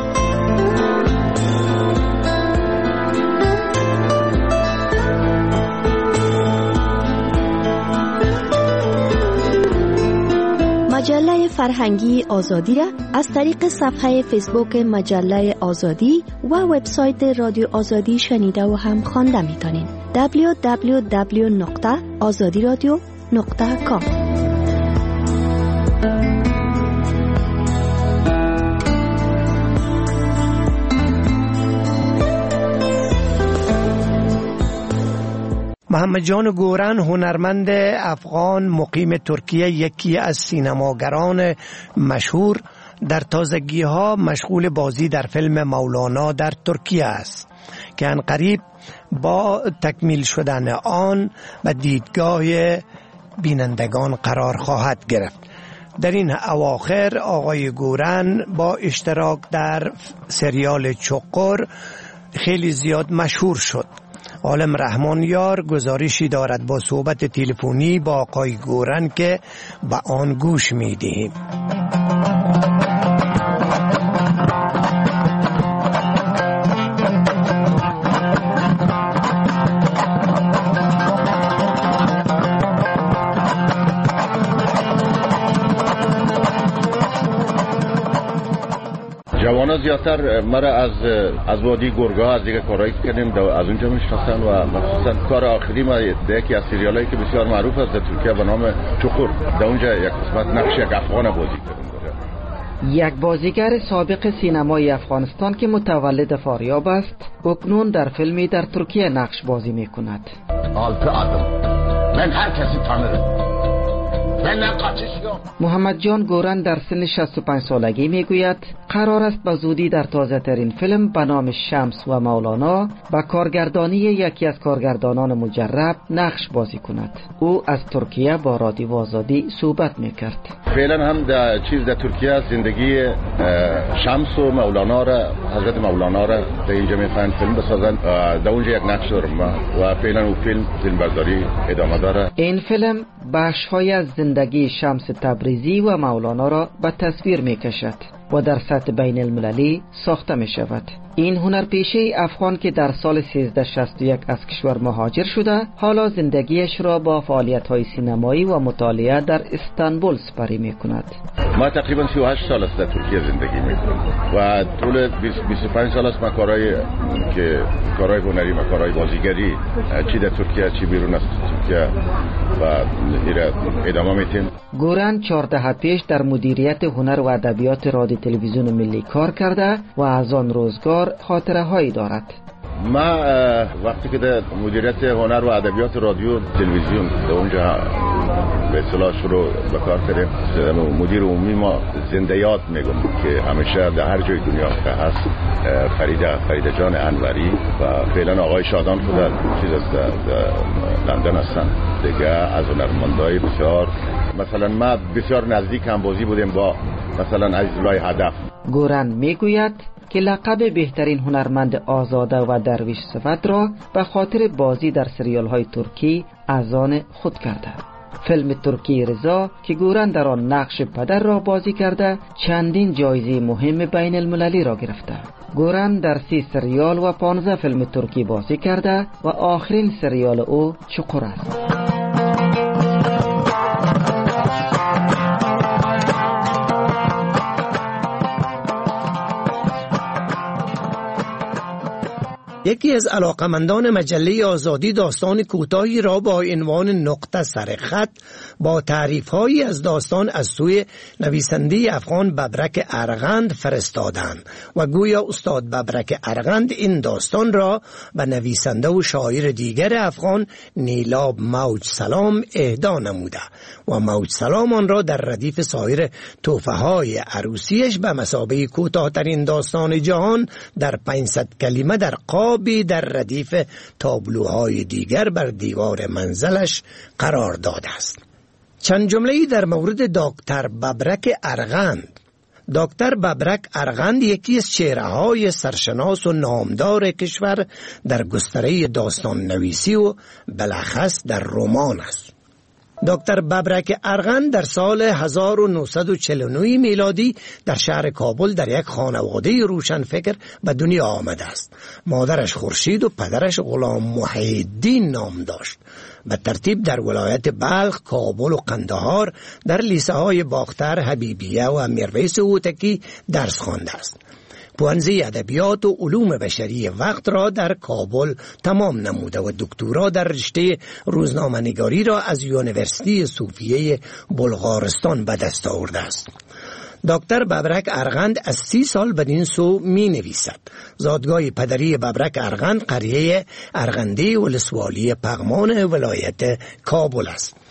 مجله فرهنگی آزادی را از طریق صفحه فیسبوک مجله آزادی و وبسایت رادیو آزادی شنیده و هم خوانده میتونید. www.azadiradio.com. محمد جان گورن، هنرمند افغان مقیم ترکیه، یکی از سینماگران مشهور، در تازگی‌ها مشغول بازی در فیلم مولانا در ترکیه است که عنقریب با تکمیل شدن آن به دیدگاه بینندگان قرار خواهد گرفت. در این اواخر آقای گورن با اشتراک در سریال چقر خیلی زیاد مشهور شد. عالم رحمان یار گزارشی دارد با صحبت تلفنی با آقای گورن که به آن گوش می‌دهیم. جوانا زیادتر مرا از وادی گرگا از دیگه کارهایی کردیم از اونجا میشناسن و مخصوصا کار آخری ما یکی از سریالایی که بسیار معروف است در ترکیه به نام چقر، در اونجا یک قسمت نقش یک افغان بازی کردم. یک بازیگر سابق سینمای افغانستان که متولد فاریاب است اکنون در فیلمی در ترکیه نقش بازی میکند. آلپه آدم من هر کسی تانرم. محمد جان گورن در سن 65 سالگی میگوید قرار است به زودی در تازه ترین فیلم به نام شمس و مولانا با کارگردانی یکی از کارگردانان مجرب نقش بازی کند. او از ترکیه با رادیو آزادی صحبت میکرد. فعلا هم در ترکیه زندگی شمس و مولانا را، حضرت مولانا را در اینجا میخواهند فیلم بسازن. در اونجا یک نقش دارم و فعلا او فیلم برداری ادامه داره. این فیلم بخش‌های از زندگی شمس تبریزی و مولانا را به تصویر می کشد و در سطح بین المللی ساخته می شود. این هنرپیشه افغان که در سال 1361 از کشور مهاجر شده حالا زندگیش را با فعالیت‌های سینمایی و مطالعه در استانبول سپری می کند. ما تقریبا 38 سال است در ترکیه زندگی می کنم و طول 25 سال است ما کارهای هنری و کارهای بازیگری چی در ترکیه چی بیرون از ترکیه و ایره ادامه میتیم. گورن 14 پیش در مدیریت هنر و ادبیات رادیو تلویزیون ملی کار کرده و از آن روزگار خاطره هایی دارد. ما وقتی که در مدیریت هنر و ادبیات رادیو تلویزیون در اونجا به اصطلاح شروع به کار کردیم، مدیر عمومی ما زنده یاد میگم که همیشه در هر جای دنیا که هست فرید جان انوری و فعلا آقای شادان خود چیز است در لندن هستن دیگه. از هنرمندای بسیار مثلا ما بسیار نزدیک هم بازی بودیم با مثلا عزیزالله هدف. گورن میگوید که لقب بهترین هنرمند آزاده و درویش صفت را به خاطر بازی در سریال های ترکی از آن خود کرده. فیلم ترکی رضا که گورن در آن نقش پدر را بازی کرده چندین جایزه مهم بین المللی را گرفته. گورن در 30 سریال و 15 فیلم ترکی بازی کرده و آخرین سریال او چقر است. یکی از علاقمندان مجله آزادی داستان کوتاهی را با عنوان نقطه سر خط با تعریف‌هایی از داستان از سوی نویسنده افغان ببرک ارغند فرستادند و گویا استاد ببرک ارغند این داستان را به نویسنده و شاعر دیگر افغان نیلاب موج سلام اهدا نموده و موج سلام آن را در ردیف سایر تحفه‌های عروسیش به مثابه کوتاه‌ترین داستان جهان در 500 کلمه در قابی در ردیف تابلوهای دیگر بر دیوار منزلش قرار داده است. چند جمله‌ای در مورد دکتر ببرک ارغند. دکتر ببرک ارغند یکی از چهره‌های سرشناس و نامدار کشور در گستره داستان نویسی و بالاخص در رمان است. دکتر ببرک ارغند در سال 1949 میلادی در شهر کابل در یک خانواده روشنفکر به دنیا آمده است. مادرش خورشید و پدرش غلام محی‌الدین نام داشت. به ترتیب در ولایت بلخ، کابل و قندهار در لیسه های باختر، حبیبیه و میرویس هوتکی درس خوانده است. پوهنځی ادبیات و علوم بشری وقت را در کابل تمام نموده و دکترا در رشته روزنامه‌نگاری را از یونیورسیتی صوفیه بلغارستان به دست آورده است. دکتر ببرک ارغند از 30 سال بدین سو می نویسد. زادگاه پدری ببرک ارغند قریه ارغندی ولسوالی پغمان ولایت کابل است.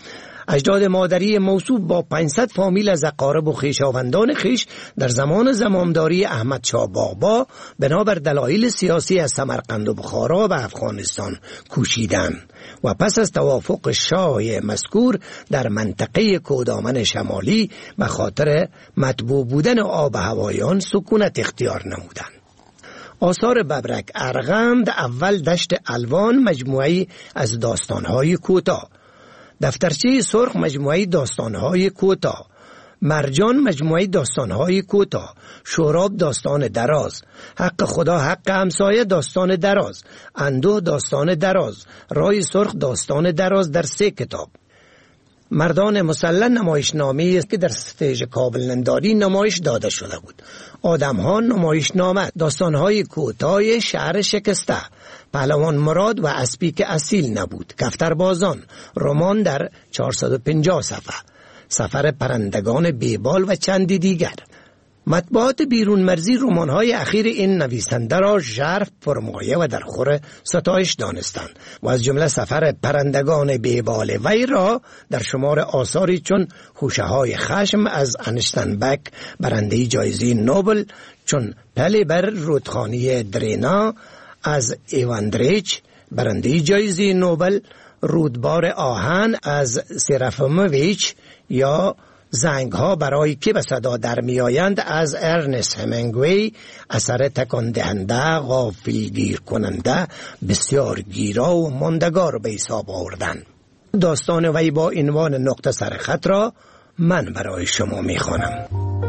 اجداد مادری موصوف با 500 فامیل از اقارب و خویشاوندان خویش در زمان زمامداری احمد شاه بابا بنابر دلایل سیاسی از سمرقند و بخارا و افغانستان کوشیدند و پس از توافق شاه مذکور در منطقه کودامن شمالی به خاطر مطبوع بودن آب و هوای آن سکونت اختیار نمودند. آثار ببرک ارغند اول دشت الوان مجموعی از داستانهای کوتاه، دفترچه سرخ مجموعی داستانهای کوتاه، مرجان مجموعی داستانهای کوتاه، شوراب داستان دراز، حق خدا حق همسایه داستان دراز، اندوه داستان دراز، رای سرخ داستان دراز در 3 کتاب. مردان مسلح نمایشنامه‌ای است که در استیج کابل ننداری نمایش داده شده بود. آدم‌ها نمایشنامه، داستان‌های کوتاه شهر شکسته، پهلوان مراد و اسبی که اصیل نبود، کفتربازان، رمان در 450 صفحه، سفر پرندگان بیبال و چندی دیگر. مطبوعات بیرون مرزی رمان‌های اخیر این نویسنده را ژرف، پرمایه و در خور ستایش دانستند و از جمله سفر پرندگان بیبال وی را در شمار آثاری چون خوشه‌های خشم از انشتن بک برنده جایزه نوبل، چون پلی بر رودخانه درینا از ایواندریچ برنده جایزه نوبل، رودبار آهن از سرافیموویچ یا زنگ ها برای که به صدا در می آیند از ارنست همینگوی، اثر تکان دهنده، غافلگیر کننده، بسیار گیرا و ماندگار به حساب آوردن. داستان وی با عنوان نقطه سر خط را من برای شما می خوانم.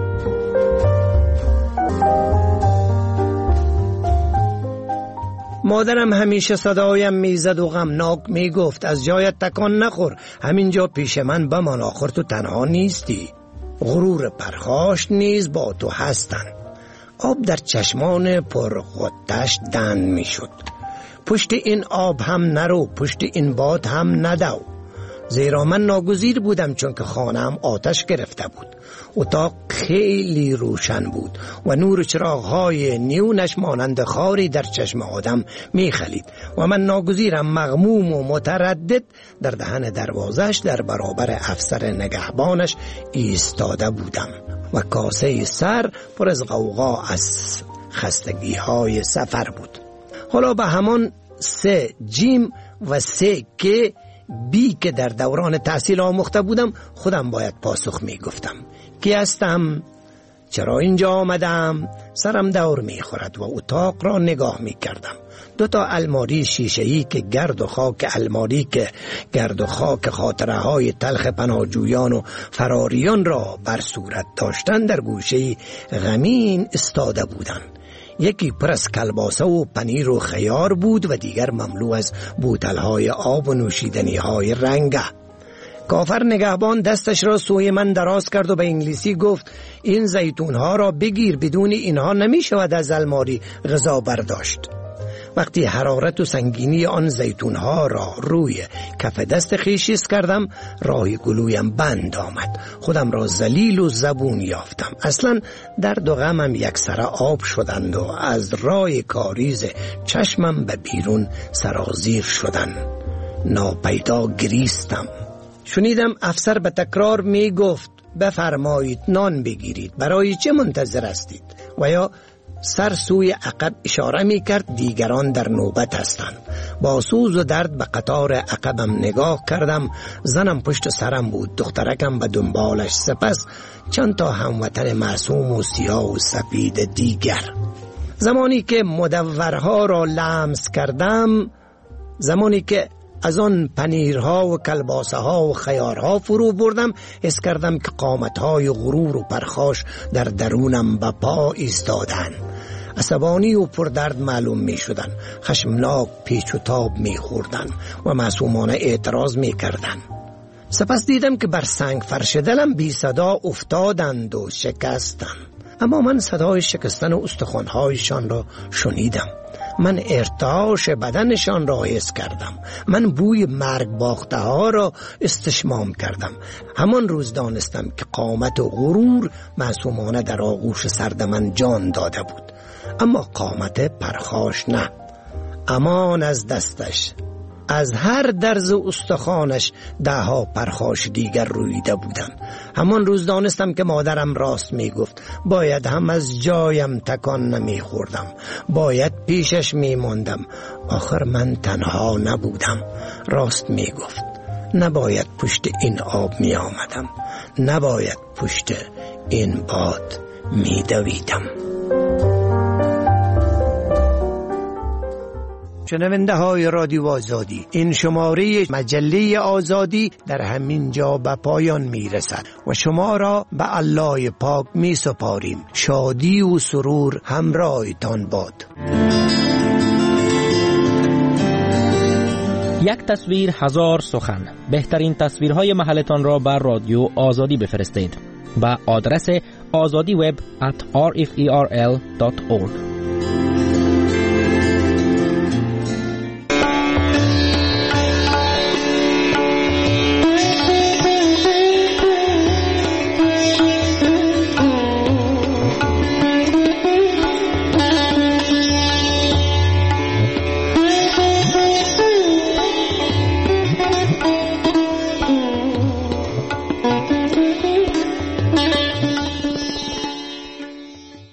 مادرم همیشه صدایم میزد و غمناک میگفت از جایت تکان نخور، همینجا پیش من بمان، آخر تو تنها نیستی. غرور پرخاش نیز با تو هستن. آب در چشمان پرغتش دند میشد. پشت این آب هم نرو، پشت این باد هم ندو. زیرا من ناگزیر بودم چون که خانه‌ام آتش گرفته بود. اتاق خیلی روشن بود و نور چراغ‌های نیونش مانند خاری در چشم آدم می‌خلید و من ناگزیرم مغموم و متردد در دهن دروازش در برابر افسر نگهبانش ایستاده بودم و کاسه سر پر از غوغا از خستگی‌های سفر بود. حالا به همان 3 جیم و 3 که بی که در دوران تحصیل آموخته بودم خودم باید پاسخ می گفتم. کی هستم؟ چرا اینجا آمدم؟ سرم دور می خورد و اتاق را نگاه می کردم. 2 الماری شیشه‌ای که گرد و خاک خاطره های تلخ پناهجویان و فراریان را بر صورت داشتن در گوشه غمین استاده بودند. یکی پر از کلباسه و پنیر و خیار بود و دیگر مملو از بوتل‌های آب و نوشیدنی‌های رنگه. کافر نگهبان دستش را سوی من دراز کرد و به انگلیسی گفت این زیتون‌ها را بگیر، بدون اینها نمی شود از الماری غذا برداشت. وقتی حرارت و سنگینی آن زیتون‌ها را روی کف دست خویش کردم، راه گلویم بند آمد. خودم را ذلیل و زبون یافتم. اصلا درد و غمم یک سر آب شدند و از راه کاریز چشمم به بیرون سرازیر شدند. ناپیدا گریستم. شنیدم افسر به تکرار می گفت بفرمایید نان بگیرید، برای چه منتظر هستید؟ و یا سر سوی عقب اشاره می کرد دیگران در نوبت هستند. با سوز و درد به قطار عقبم نگاه کردم. زنم پشت سرم بود، دخترکم به دنبالش، سپس چند تا هموطن معصوم و سیاه و سفید دیگر. زمانی که مدورها را لمس کردم، زمانی که از آن پنیرها و کلباسه ها و خیارها فرو بردم، حس کردم که قامتهای غرور و پرخاش در درونم به پا ایستادند. عصبانی و پردرد معلوم می شدن، خشمناک پیچ و تاب می خوردن و معصومانه اعتراض می کردن. سپس دیدم که بر سنگ فرش دلم بی صدا افتادند و شکستند. اما من صدای شکستن استخوان‌هایشان را شنیدم. من ارتعاش بدنشان را حس کردم. من بوی مرگ باخته ها را استشمام کردم. همان روز دانستم که قامت و غرور معصومانه در آغوش سرد من جان داده بود، اما قامت پرخاش نه. امان از دستش. از هر درز استخوانش 10 پرخاش دیگر رویده بودند. همان روز دانستم که مادرم راست می گفت. باید هم از جایم تکان نمی خوردم، باید پیشش می ماندم. آخر من تنها نبودم. راست می گفت. نباید پشت این آب می آمدم، نباید پشت این باد می دویدم. شنونده های رادیو آزادی، این شماره مجله آزادی در همین جا به پایان می رسد و شما را به الله پاک می سپاریم. شادی و سرور همراهتان باد. یک تصویر هزار سخن. بهترین تصویرهای محلتان را بر رادیو آزادی بفرستید به آدرس azadiweb@rferl.org.